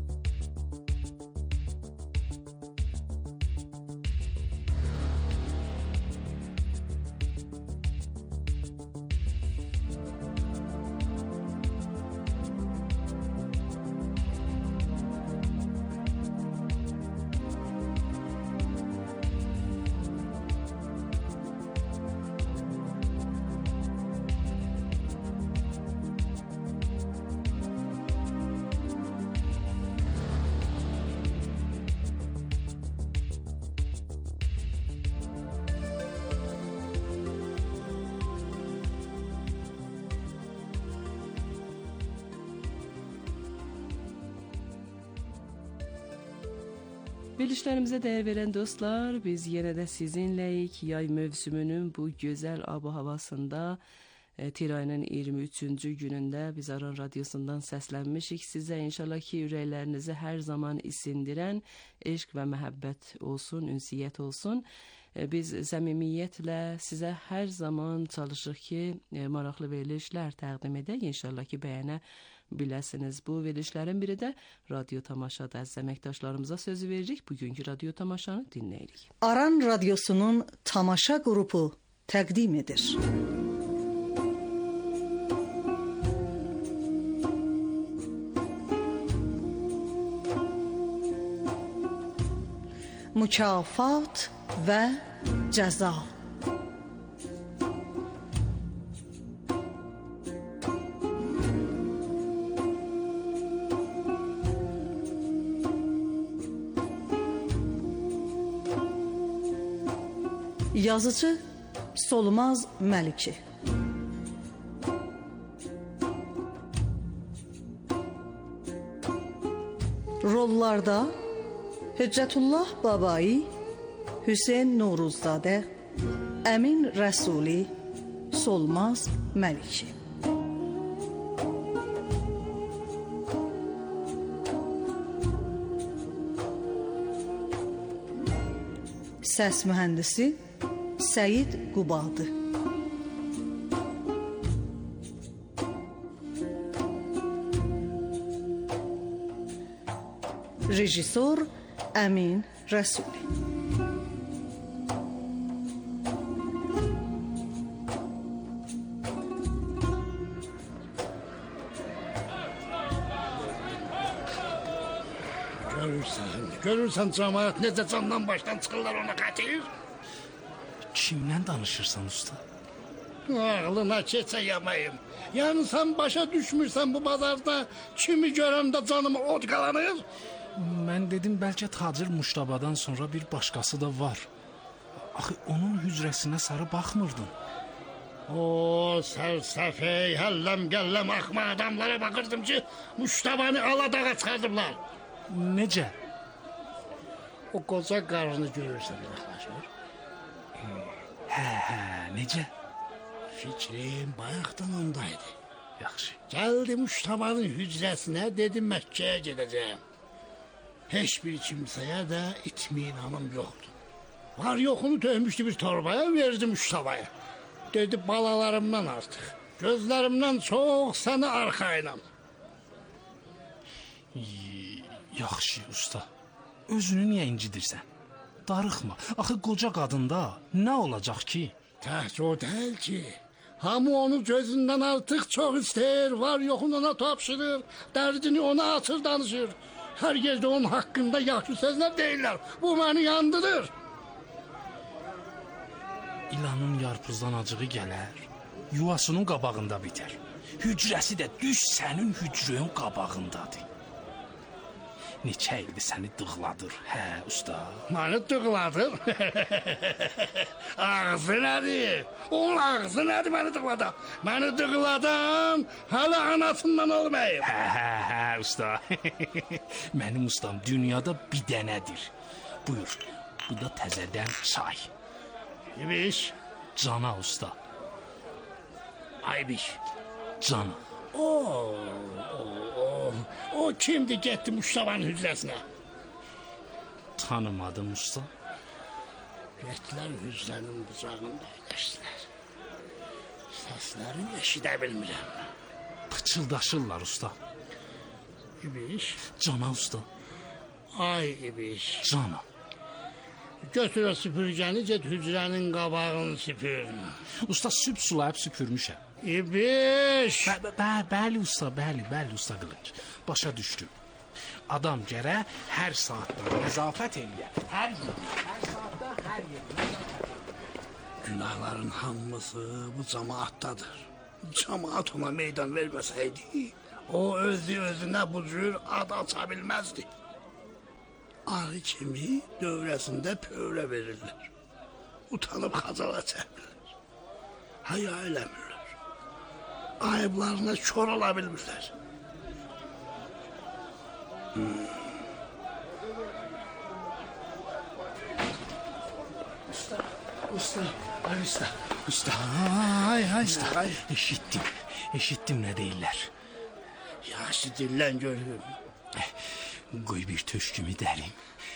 Verilişlərimizə dəyər verən dostlar, biz yenə də sizinləyik. Yay mövsümünün bu gözəl ab-havasında e, tir ayının iyirmi üçüncü günündə biz Aran Radiosundan səslənmişik. Sizə inşallah ki, ürəklərinizi hər zaman isindirən eşq və məhəbbət olsun, ünsiyyət olsun. E, biz səmimiyyətlə sizə hər zaman çalışırıq ki, e, maraqlı verilişlər təqdim edək. İnşallah ki, bəyənə biləsiniz. Bu verilişlərin biri də radyo tamaşada. Əziz əməkdaşlarımıza sözü veririk. Bugünkü radyo tamaşanı dinləyirik. Aran Radiosunun tamaşa qrupu təqdim edir. Mükafat və cəza. Yazıcı Solmaz Məliki. Rollarda Hüccətullah Babai, Hüseyn Nuruzzadə, Əmin Rəsuli, Solmaz Məliki. Səs mühəndisi Səid Qubaldı. Rejissor Əmin Rəsuli. Görürsən, görürsən cəmaət necə candan başdan çıxırlar ona qatil? Kimlə danışırsan usta? Ağlına keçə yamayım. Yəni sən başa düşmürsən bu bazarda kimi görəndə canıma od qalanır? Mən dedim bəlkə tacir Muştabadan sonra bir başqası da var. Axı onun hücrəsinə sarı baxmırdın. O sərsəfey, həlləm gəlləm axmaq adamlara baxırdım ki, Muştabanı aladağa çıxardıblar. Necə? O qoca qarını görürsən yaxlaşır. Hə, hə, necə? Fikrim bayaqdan ondaydı. Yaxşı. Gəldi Muştabanın hücrəsinə, dedim Məkkəyə gedəcəyim. Heç bir kimsəyə də itminanım yoxdur. Var yoxunu töhmüşdü bir torbaya, verdim Muştabaya. Dedi balalarımdan artıq, gözlərimdən çox səni arxayınam. Yaxşı usta, özünü niyə incidirsən? Darıxma, axı qoca qadında nə olacaq ki? Təhcə o deyil ki, hamı onu gözündən artıq çox istəyir, var yoxunu ona tapşırır, dərdini ona açır danışır. Hər yerdə onun haqqında yaxşı sözlər deyirlər, bu məni yandırır. İlanın yarpuzdan acığı gələr, yuvasının qabağında bitər. Hücrəsi də düz sənin hücrün qabağındadır. Neçə ildir səni dığladır, hə usta? Məni dığladır? Ağzı nədir? Onun ağzı nədir məni dığladan? Məni dığladan hələ anasından olmayıb. Hə, hə, hə usta. Mənim ustam dünyada bir dənədir. Buyur, bu da təzədən çay. İbiş. Cana usta. Aybiş. Cana. O, o, o, o kimdi getdi Muştabanın hücrəsinə? Tanımadım usta. Getdilər hücrənin bucağında əyləşdilər. Səslərini eşidə bilmirəm. Pıçıldaşırlar usta. İbiş. Cana usta. Ay İbiş. Cana. Götür o süpürgəni, get hücrənin qabağını süpür. Usta süp sulayıb süpürmüşəm. İbiş. Bə, bə, bəli usta, bəli, bəli usta qılınc. Başa düşdüm. Adam gərə hər saatda nəzafət eləyər. Hər yer, hər saatda hər yer. Günahların hamısı bu cəmaatdadır. Cəmaat ona meydan verməsəydi, o özü özünə bu cür ad aça bilməzdi. Arı kimi dövrəsində pövrə verirlər. Utanıb xacala çəkmirlər. Haya eləmirlər. Ayıblarına kör ola bilmirlər. Hmm. Usta, usta, ay usta, usta. Ay, ay, usta. Ay. Eşitdim, eşitdim nə deyirlər. Yaxşı dillən görürüm. Qoy bir töşkümü dərim.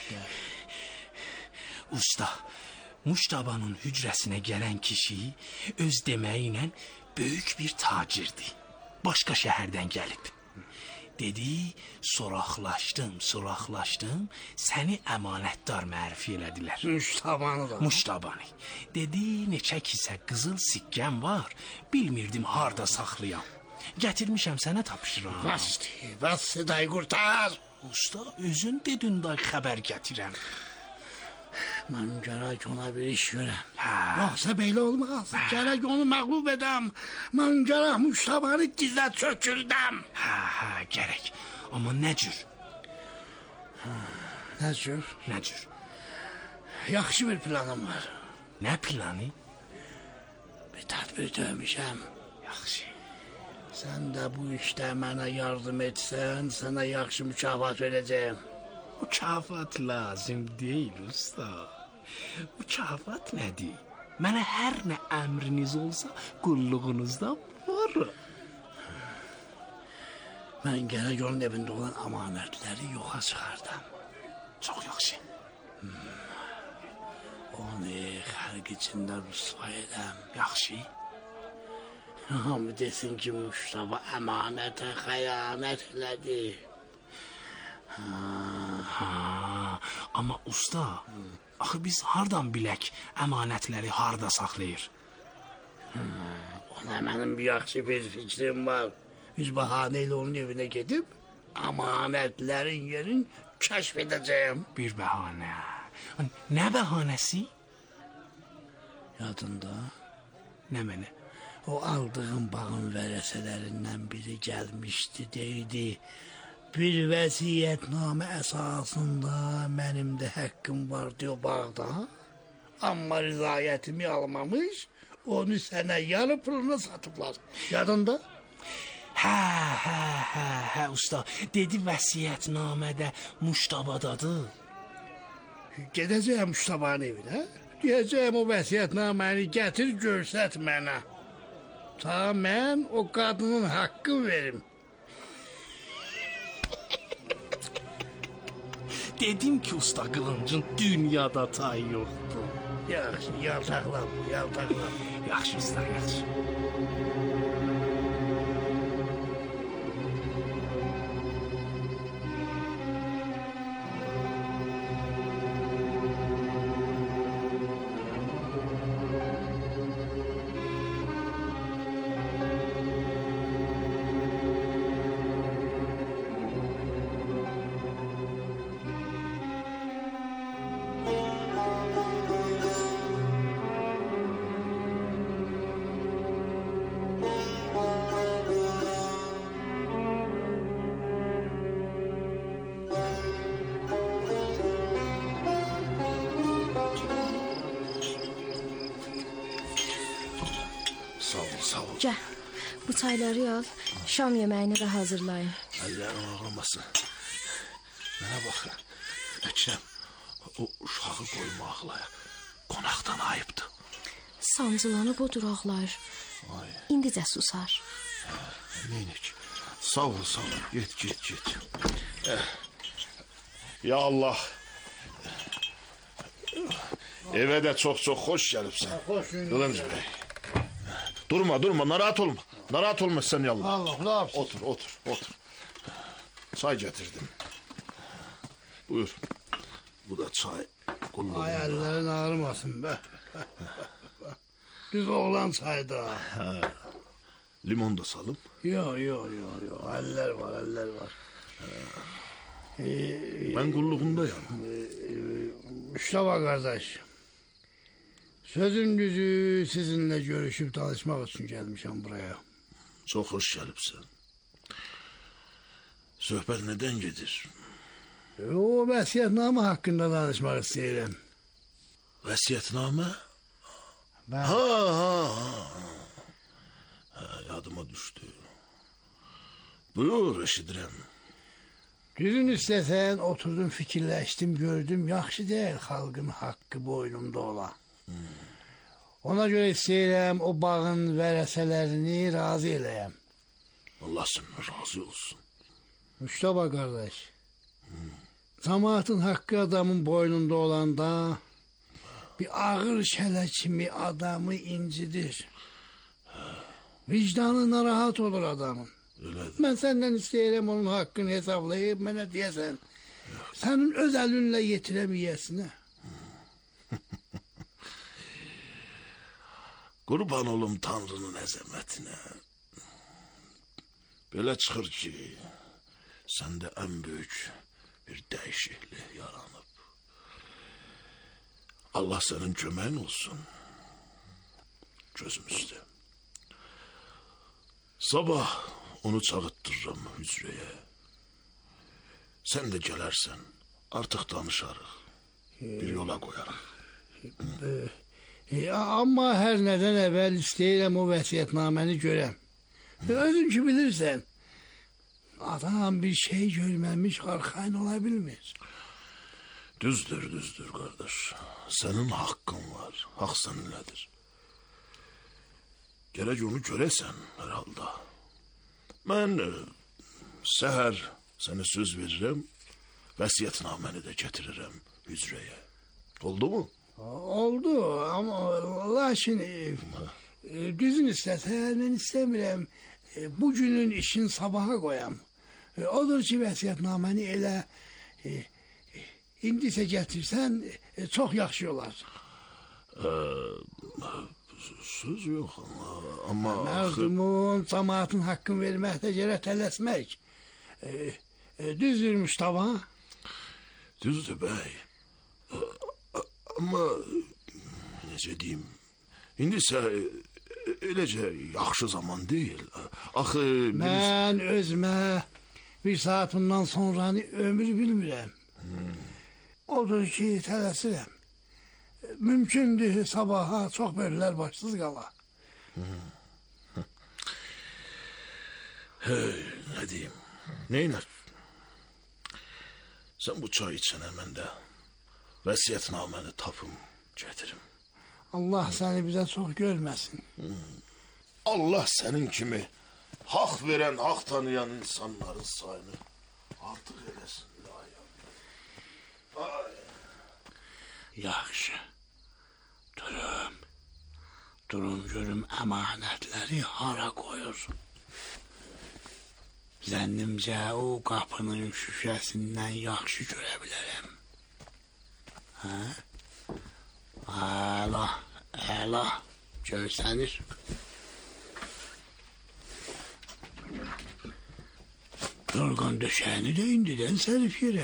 Usta, Muştabanın hücrəsinə gələn kişi öz deməyi ilə böyük bir tacirdir. Başqa şəhərdən gəlib. Dedi, soraqlaşdım, soraqlaşdım, səni əmanətdar mərfi elədilər. Muştabanı da. Muştabanı. Dedi, neçə kisə qızıl sikkəm var, bilmirdim harda saxlayam. Gətirmişəm sənə tapşıram. Bəsdi, bəsdi, day qurtar. Usta, özün dedin day xəbər gətirəm. Mən gərək ona bir iş görəm. Hə. Yoxsa belə olmaz. Gərək onu məğlub edəm. Mən gərək Muştabanı dizə çöküldəm. Hə, hə, gərək. Amma nə cür? Nə cür? Nə cür? Yaxşı bir planım var. Nə planı? Bir tədbir dövmüşəm. Yaxşı. Sən də bu işdə mənə yardım etsən, sənə yaxşı mükafat verəcəyim. Mükafat lazım deyil usta. Mükafat nədir? Mənə hər nə əmriniz olsa qulluğunuzda varım. Mən gərək onun evində olan amanətləri yoxa çıxardam. Çox yaxşı. Hmm. O Onu xalq içində rüsva edəm. Yaxşı. Hamı desin ki, Mustafa əmanətə xəyanət elədi. Ha, amma usta, axı biz hardan bilək əmanətləri harda saxlayır? Ona mənim bir yaxşı bir fikrim var. Biz bahanə ilə onun evinə gedib, əmanətlərin yerin kəşf edəcəyim. Bir bəhanə. Nə bəhanəsi? Yadında, Nə mənə? o aldığım bağın vərəsələrindən biri gəlmişdi, deydi. Bir vəsiyyətnamə əsasında mənim də haqqım var diyor bağda. Amma rizayətimi almamış, onu sənə yarı puluna satıblar. Yadında? Hə, hə, hə, hə usta. Dedi vəsiyyətnamədə Muştabadadır. Gedəcəyəm Muştabanın evinə. Deyəcəyəm o vəsiyyətnaməni gətir, görsət mənə. Ta mən o qadının haqqı verim. Dedim ki usta qılıncın dünyada tayı yoxdur. Yaxşı, yaltaqlam, yaltaqlam. Yaxşı usta, yaxşı. Sağ ol, sağ ol. Gəl, bu çayları al, şam yeməyini də hazırlayın. Əllərim ağlamasın. Mənə bax, Əkrəm, o uşağı qoymaqla qonaqdan ayıbdır. Sancılanıb o duraqlar, indicə susar. Neynik? Sağ ol, sağ ol. Get, get, get. Ya Allah. Eve de çok çok hoş gelipsen. Kılınç Bey. Durma, durma, narahat olma. Narahat olma sen ya Allah. Allah, ne yapsın? Otur, otur, otur. Çay getirdim. Buyur. Bu da çay. Kullanın. Ay ellerin ağrımasın be. Düz oğlan çayda. Limon da salım. Yok, yok, yok, yok. Eller var, eller var. Ee, Ben kulluğundayım. Mustafa kardeş. Sözün düzü sizinle görüşüp tanışmak için gelmişim buraya. Çok hoş gelipsen. Söhbət neden gedir? O vəsiyyətnamə hakkında danışmak istedim. Vəsiyyətnamə? Ben... Ha, ha, ha. Ha, yadıma düştü. Buyur, eşidirəm. Düzün istesen oturdum, fikirleştim, gördüm. Yaxşı değil halkın hakkı boynumda olan. Hmm. Ona göre istəyirəm o bağın vərəsələrini razı eləyəm. Allah senden razı olsun. Mustafa kardeş. Hmm. Cemaatın hakkı adamın boynunda olanda bir ağır şələ kimi adamı incidir. Vicdanı narahat olur adamın. Öyledir. Ben senden istəyirəm onun hakkını hesaplayıp mənə deyəsən. Senin öz elinle yetiremeyesine. Qurban olum Tanrının əzəmətinə. Belə çıxır ki, səndə ən böyük bir dəyişiklik yaranıb. Allah sənin köməyin olsun. Gözüm üstə. Sabah onu çağıttırıram hücrəyə. Sən də gələrsən, artıq danışarıq. Bir yola qoyarıq. E, amma hər nədən əvvəl istəyirəm o vəsiyyətnaməni görəm. Özün ki bilirsən, adam bir şey görməmiş arxain ola bilmir. Düzdür, düzdür qardaş. Sənin haqqın var, haqq səninlədir. Gərək onu görəsən hər halda. Mən e, səhər sənə söz verirəm, vəsiyyətnaməni də gətirirəm hücrəyə. Oldu mu? Oldu ama lakin e, e, düzün istəsə, mən istəmirəm e, bu günün işin sabaha qoyam. E, odur ki, vəsiyyətnaməni elə e, e, indisə gətirsən e, çox yaxşı olar. Ee, söz yox amma... Mərdumun, cəmaatın haqqını verməkdə gərək tələsmək. E, e, düzdür Mustafa? Düzdür bəy. Amma necə deyim, indisə eləcə yaxşı zaman deyil. Axı... Mən özümə bir saat bundan sonranı ömür bilmirəm. Hmm. Odur ki, tələsirəm. Mümkündür sabaha çox böllər başsız qala. Hmm. Hey, nə deyim, neynər? Sən bu çay içənə mən də vəsiyyətnaməni tapım, gətirim. Allah səni bizə çox görməsin. Hmm. Allah sənin kimi haqq verən, haqq tanıyan insanların sayını artıq eləsin. Ay. Yaxşı. Durum. Durum görüm əmanətləri hara qoyursun. Zənnimcə o qapının şüşəsindən yaxşı görə bilərəm. Hə? Əla, əla. Görsənir. Yorğan döşəyini də indidən sərif yerə.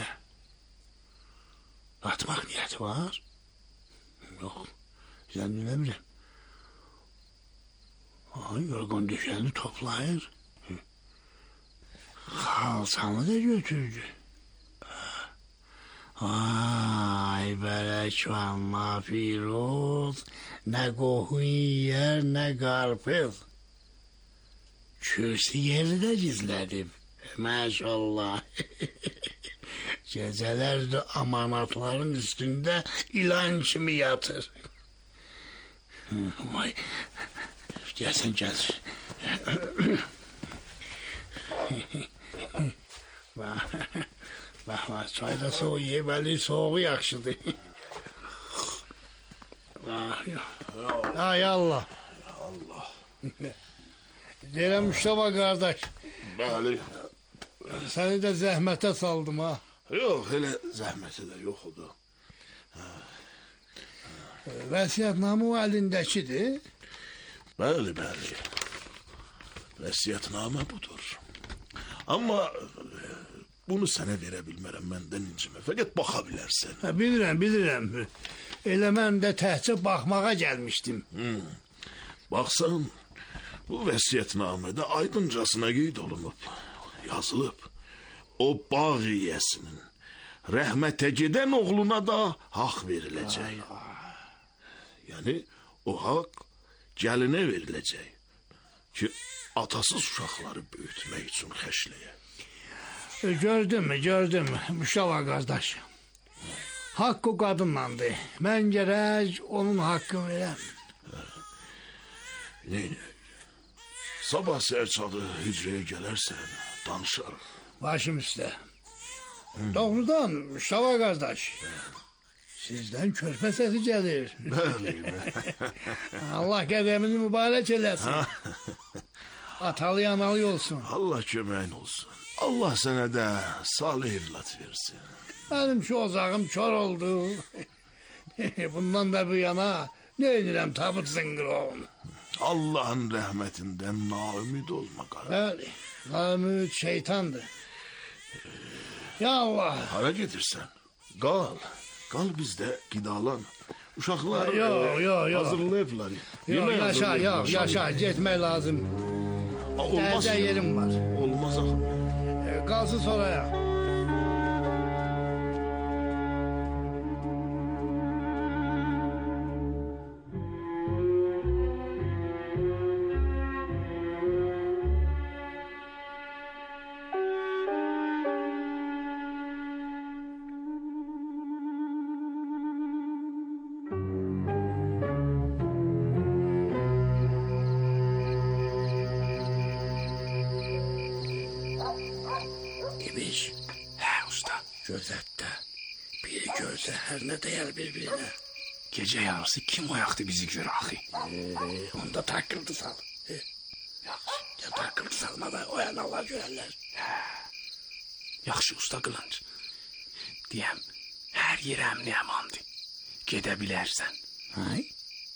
Atmaq niyyəti var? Yox, zənn eləmirəm. Ay, yorğan döşəyini toplayır. Xalçanı da götürdü. Ay, bərək valla Firuz, nə qohun yer, nə qarpız. Kürsü yeri də gizlədib. Maşallah. Geceler de amanatların üstünde ilan kimi yatır. Vay. Gelsin gelsin. Bak, bak, bak, çayda soğuk yemeli, soğuğu yakşıdı. Ay Allah. Allah. Deyirəm Mustafa qardaş. Bəli. Səni də zəhmətə saldım ha. Yox, elə zəhməti də yoxdur. Vəsiyyətnamə o əlindəkidir. Bəli, bəli. Vəsiyyətnamə budur. Amma bunu sənə verə bilmərəm, məndən incimə. Fəqət baxa bilərsən. Hə, bilirəm, bilirəm. Elə mən də təhcə baxmağa gəlmişdim. Hmm. Baxsan, bu vəsiyyətnamədə aydıncasına qeyd olunub, yazılıb. O bağ yiyəsinin rəhmətə gedən oğluna da haqq veriləcək. Yəni, o haqq gəlinə veriləcək ki, atasız uşaqları böyütmək üçün xəşləyə. Gördüm, gördüm, Müşava qardaş. Haqq o qadınlandı. Mən gərək onun haqqını verəm. Neyini? Sabah sərçalı hücrəyə gələrsən, danışarıq. Başım üstə. Doğrudan, Müşava qardaş. Sizdən körpə səsi gəlir. Bəli. Allah qədəmini mübarək eləsin. Atalı analı olsun. Allah köməyin olsun. Allah sənə də salih evlat versin. Mənim şu ocağım kör oldu. Bundan da bu yana ne edirəm tabut zıngırovun. Allah'ın rəhmətindən naümid olma qara. Bəli, naümid şeytandır. Ya Allah. Hara gedirsən? Qal. Qal bizdə qidalan. Uşaqlar Yox, yox, yox. hazırlayıblar. Yox, yaşa, yox, yaşa. Getmək lazım. Olmaz. Təzə yerim var. Olmaz axı. Qalsın sonraya. Hə, usta. Gözətdə. Biri gözə hər nə deyər bir-birinə. Gecə yarısı kim oyaqdı bizi görə axı? Ee, onda takkıldı sal. Ee, Yaxşı. ya takkıldı salma da oyanarlar görərlər. Yaxşı usta qılınc. Deyəm, hər yer əmni əmandır. Gedə bilərsən. Hay?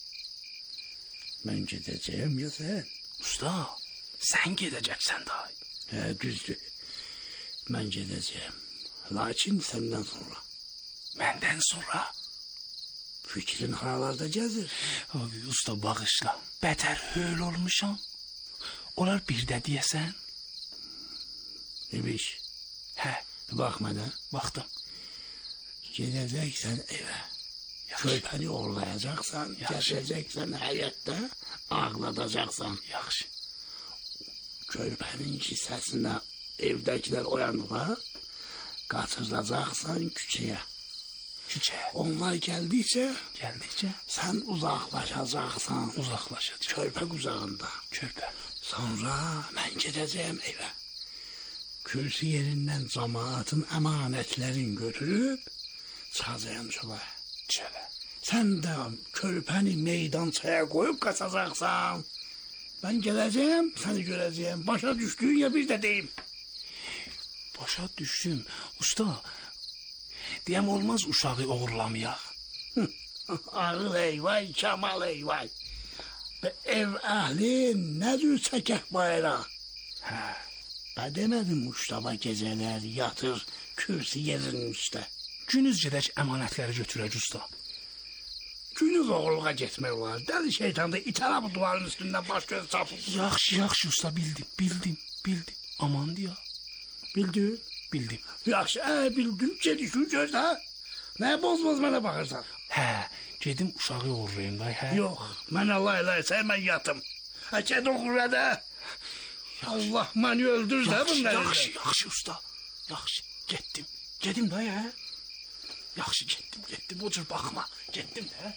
Mən gedəcəyəm ya sən? Usta, sən gedəcəksən day. Hə, düzdür. Mən gedəcəyəm. Lakin səndən sonra. Məndən sonra? Fikrin haralarda gəzir. Abi, usta bağışla. Bətər höl olmuşam. Olar bir də deyəsən. İbiş. Hə. Bax mənə. Baxdım. Gedəcəksən evə. Körpəni orlayacaqsan. Gəzəcəksən həyətdə. Ağladacaqsan. Yaxşı. Körpənin kisəsinə evdəkilər oyanıqlar. Qaçıracaqsan küçəyə. Küçəyə. Onlar gəldikcə, Gəldikcə sən uzaqlaşacaqsan. uzaqlaşacaq. Körpə qucağında. Körpə. Sonra mən gedəcəyəm evə. Kürsü yerindən cəmaatın əmanətlərini götürüb çıxacağam çölə. Çölə. Sən də körpəni meydançaya qoyub qaçacaqsan. Mən gələcəyəm, səni görəcəyəm. Başa düşdüyün ya bir də deyim. Başa düşdüm. Usta, deyəm olmaz uşağı oğurlamayaq. Ağıl eyvay, Kamal eyvay. Və ev əhli nə cür çəkək bayra? Hə. Bə demədim Muştaba gecələr yatır kürsü yerinin üstə. Günüz gedək əmanətləri götürək usta. Günüz oğulluğa getmək olar. Dəli şeytan da itələ bu duvarın üstündən baş göz çapıb. Yaxşı, yaxşı usta, bildim, bildim, bildim. Amandı ya. Bildin? Bildim. Yaxşı, ə, bildim. Gedi şu gözlə. Nə boz-boz mənə baxırsan? Hə, gedim uşağı uğurlayım da, hə? Yox, mən Allah eləsə mən yatım. Hə, ged oğurla da. Allah məni öldür də bunları. Yaxşı, yaxşı usta. Yaxşı, getdim. Gedim da, hə? Yaxşı, getdim, getdim. O cür baxma. Getdim də.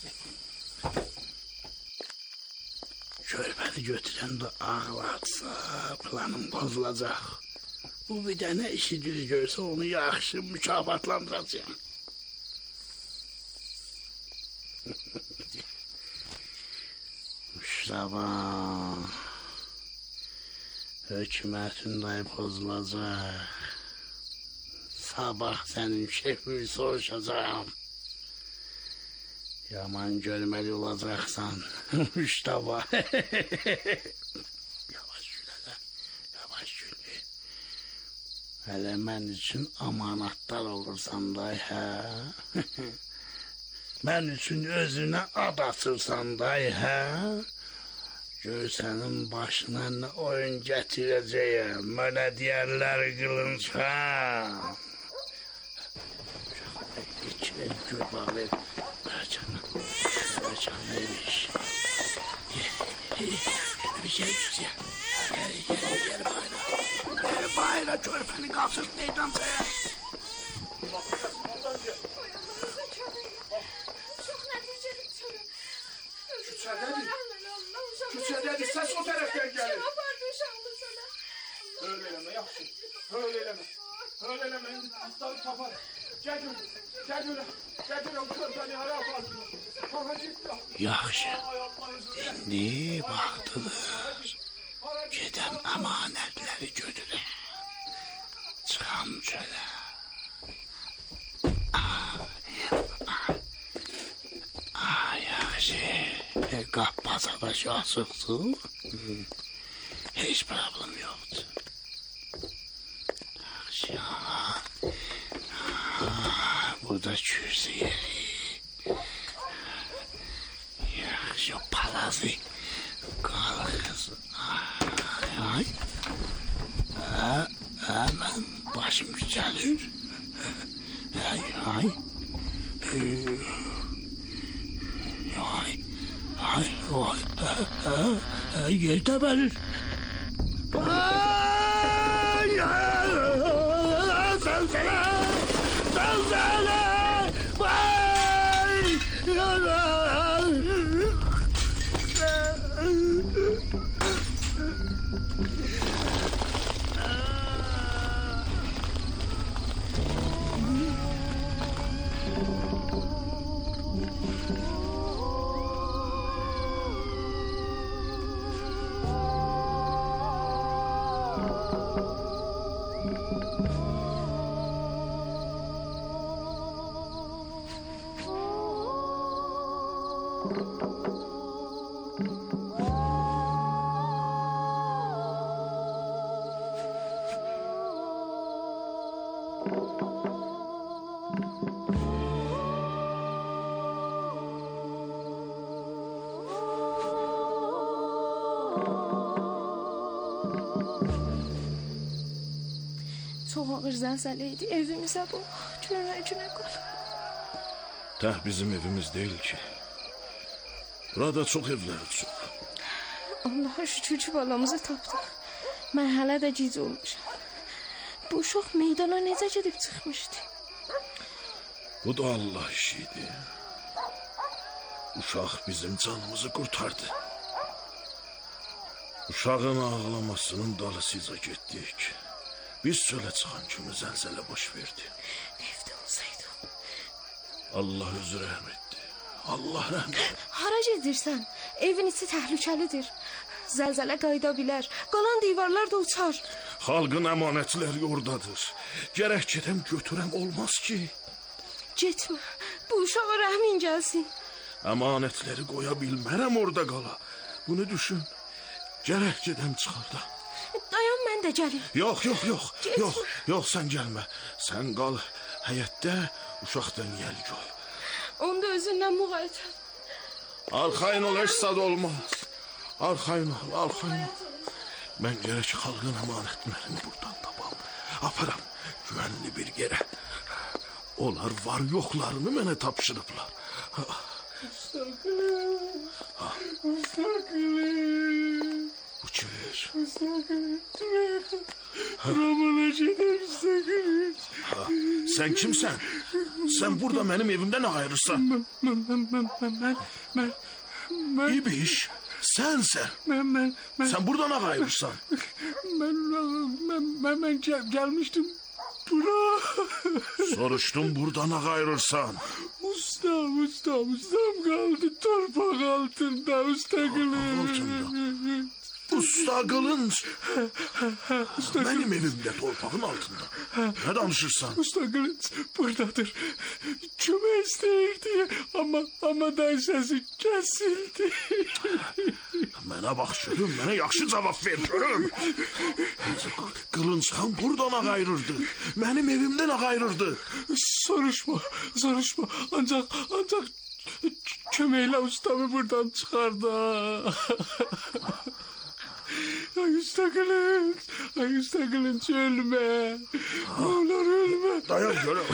Körpəni götürən də ağlatsa planım bozulacaq. Bu bir dənə işi düz görsə onu yaxşı mükafatlandıracağım. Müştaba hökumətin dayı pozulacaq. Sabah sənin şefini soruşacağım. Yaman görməli olacaqsan. Müştaba. Yavaş gülə, yavaş gülə. Hələ mən üçün amanatlar olursan da, hə? Mən üçün özünə ad açırsan da, hə? Gör sənin başına nə oyun gətirəcəyəm. Mənə deyərlər qılınc, hə? İçinə gör bağlı. Canıymış. Bir şey güzel. Gel, gel, gel bayra. Gel bayra, körpəni qalsın meydancaya. Küçədədir. Küçədədir, səs o tərəfdən gəlir. Öyle eləmə, yaxşı. Öyle eləmə. Öyle eləmə, indi aslanı tapar. Gəl görüm, gəl görüm. Gəl görüm, körpəni hara aparsın. Yaxşı, indi baxdılır, gedəm əmanətləri götürəm, çıxam çölə. Ay, yaxşı, qap basadaşı asıqsın, heç problem yoxdur. Yaxşı, burada kürsü yeri. Yaxşı, palazı qalxız. Ay, ay. Hə, hə, mən başım gəlir. Ay, ay. Ay, ay, ay, ay, yer təbəlir. Ay, ay, səlsələ, səlsələ, ay, ay, Çox ağır zəlzələ idi. Evimizə bu. Görünə günə qal. Tək bizim evimiz deyil ki. Burada çox evləri çox. Allaha şükür ki, balamızı tapdıq. Mən hələ də gic olmuşam. Bu uşaq meydana necə gedib çıxmışdı? Bu da Allah işiydi. Uşaq bizim canımızı qurtardı. Uşağın ağlamasının dalısıca getdik. Biz çölə çıxan kimi zəlzələ baş verdi. Evdə olsaydı. Allah özü rəhm etdi. Allah rəhm etdi. Hara gedirsən? Evin içi təhlükəlidir. Zəlzələ qayıda bilər. Qalan divarlar da uçar. Xalqın əmanətləri oradadır. Gərək gedəm götürəm, olmaz ki. Getmə. Bu uşağa rəhmin gəlsin. Əmanətləri qoya bilmərəm orada qala. Bunu düşün. Gərək gedəm çıxarda. Dayan, mən də gəlim. Yox, yox, yox. Getmə. Yox, yox, sən gəlmə. Sən qal həyətdə, uşaqdan yəl gör. Onda özündən müğayət ol. Arxayın ol, heç sad olmaz. Arxayın ol, arxayın ol. Mən gərək xalqın əmanətlərini buradan tapam. Aparam güvənli bir yerə. Onlar var yoxlarını mənə tapşırıblar. Müstəqilin. Müstəqilin. Bu kimdir? Müstəqilin. Ramana gedər müstəqilin. Sən kimsən? Sən burada mənim evimdə nə ayırırsan? Mən, mən, mən, mən, mən, mən... İbiş, sənsən. Mən, mən, mən... Sən burada nə ayırırsan? Mən, mən, mən, mən gəl, gəlmişdim bura. Soruşdum burada nə ayırırsan? Ustam, ustam, ustam qaldı torpaq altında, ustaqılın. Altında? Usta Qılınc. Mənim evimdə torpağın altında. Nə danışırsan? Usta Qılınc buradadır. Kömək istəyirdi, amma amma day səsi kəsildi. Mənə bax görüm, mənə yaxşı cavab ver görüm. Qılınc xan buradan ağayırırdı. Mənim evimdən ağayırırdı. Soruşma, soruşma. Ancaq, ancaq köməklə ustamı buradan çıxardı. Ay usta Qılınc, ay usta Qılınc ölmə. Ne olur ölmə. Dayan görüm.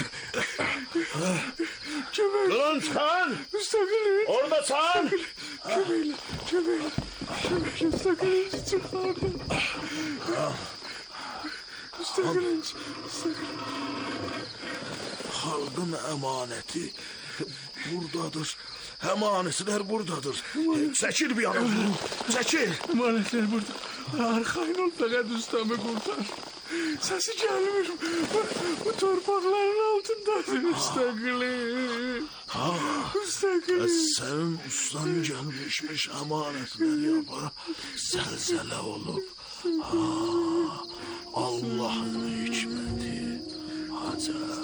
Kömək. Qılınc xan. Usta Qılınc. Oradasan. Köməklə, köməklə. Köməklə usta Qılınc çıxardı. Usta Qılınc, usta Qılınc. Xalqın əmanəti buradadır. Əmanətlər buradadır. Çəkil bir yana. Çəkil. Əmanətlər burada. Arxayın ol, fəqət ustamı qurtar. Səsi gəlmir. Bu, bu torpaqların altındadır usta Qılınc. Ha, usta Qılınc. Sənin ustan gəlmişmiş əmanətləri yapar. Zəlzələ olub. Ha, Allah'ın hikməti. Acayip.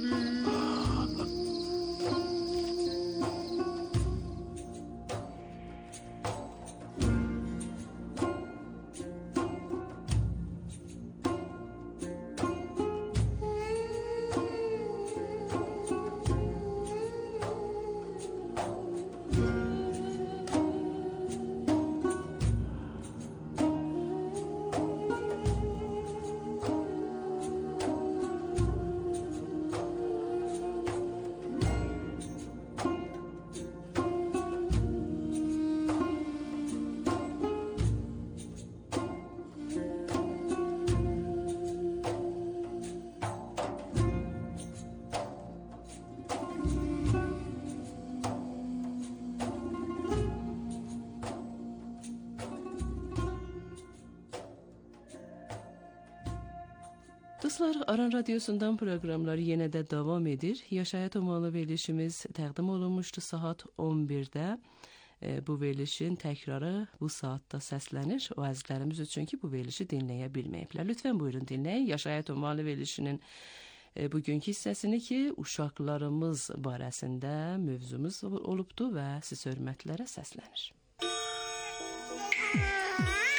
Dostlar, Aran Radyosu'ndan proqramları yenə də davam edir. Yaşayat Umalı verilişimiz təqdim olunmuşdu saat on birdə. E, bu verilişin təkrarı bu saatda səslənir. O əzizlərimiz üçün ki, bu verilişi dinləyə bilməyiblər. Lütfən buyurun dinləyin. Yaşayat Umalı verilişinin e, bugünkü hissəsini ki, uşaqlarımız barəsində mövzumuz olubdu və siz hörmətlərə səslənir.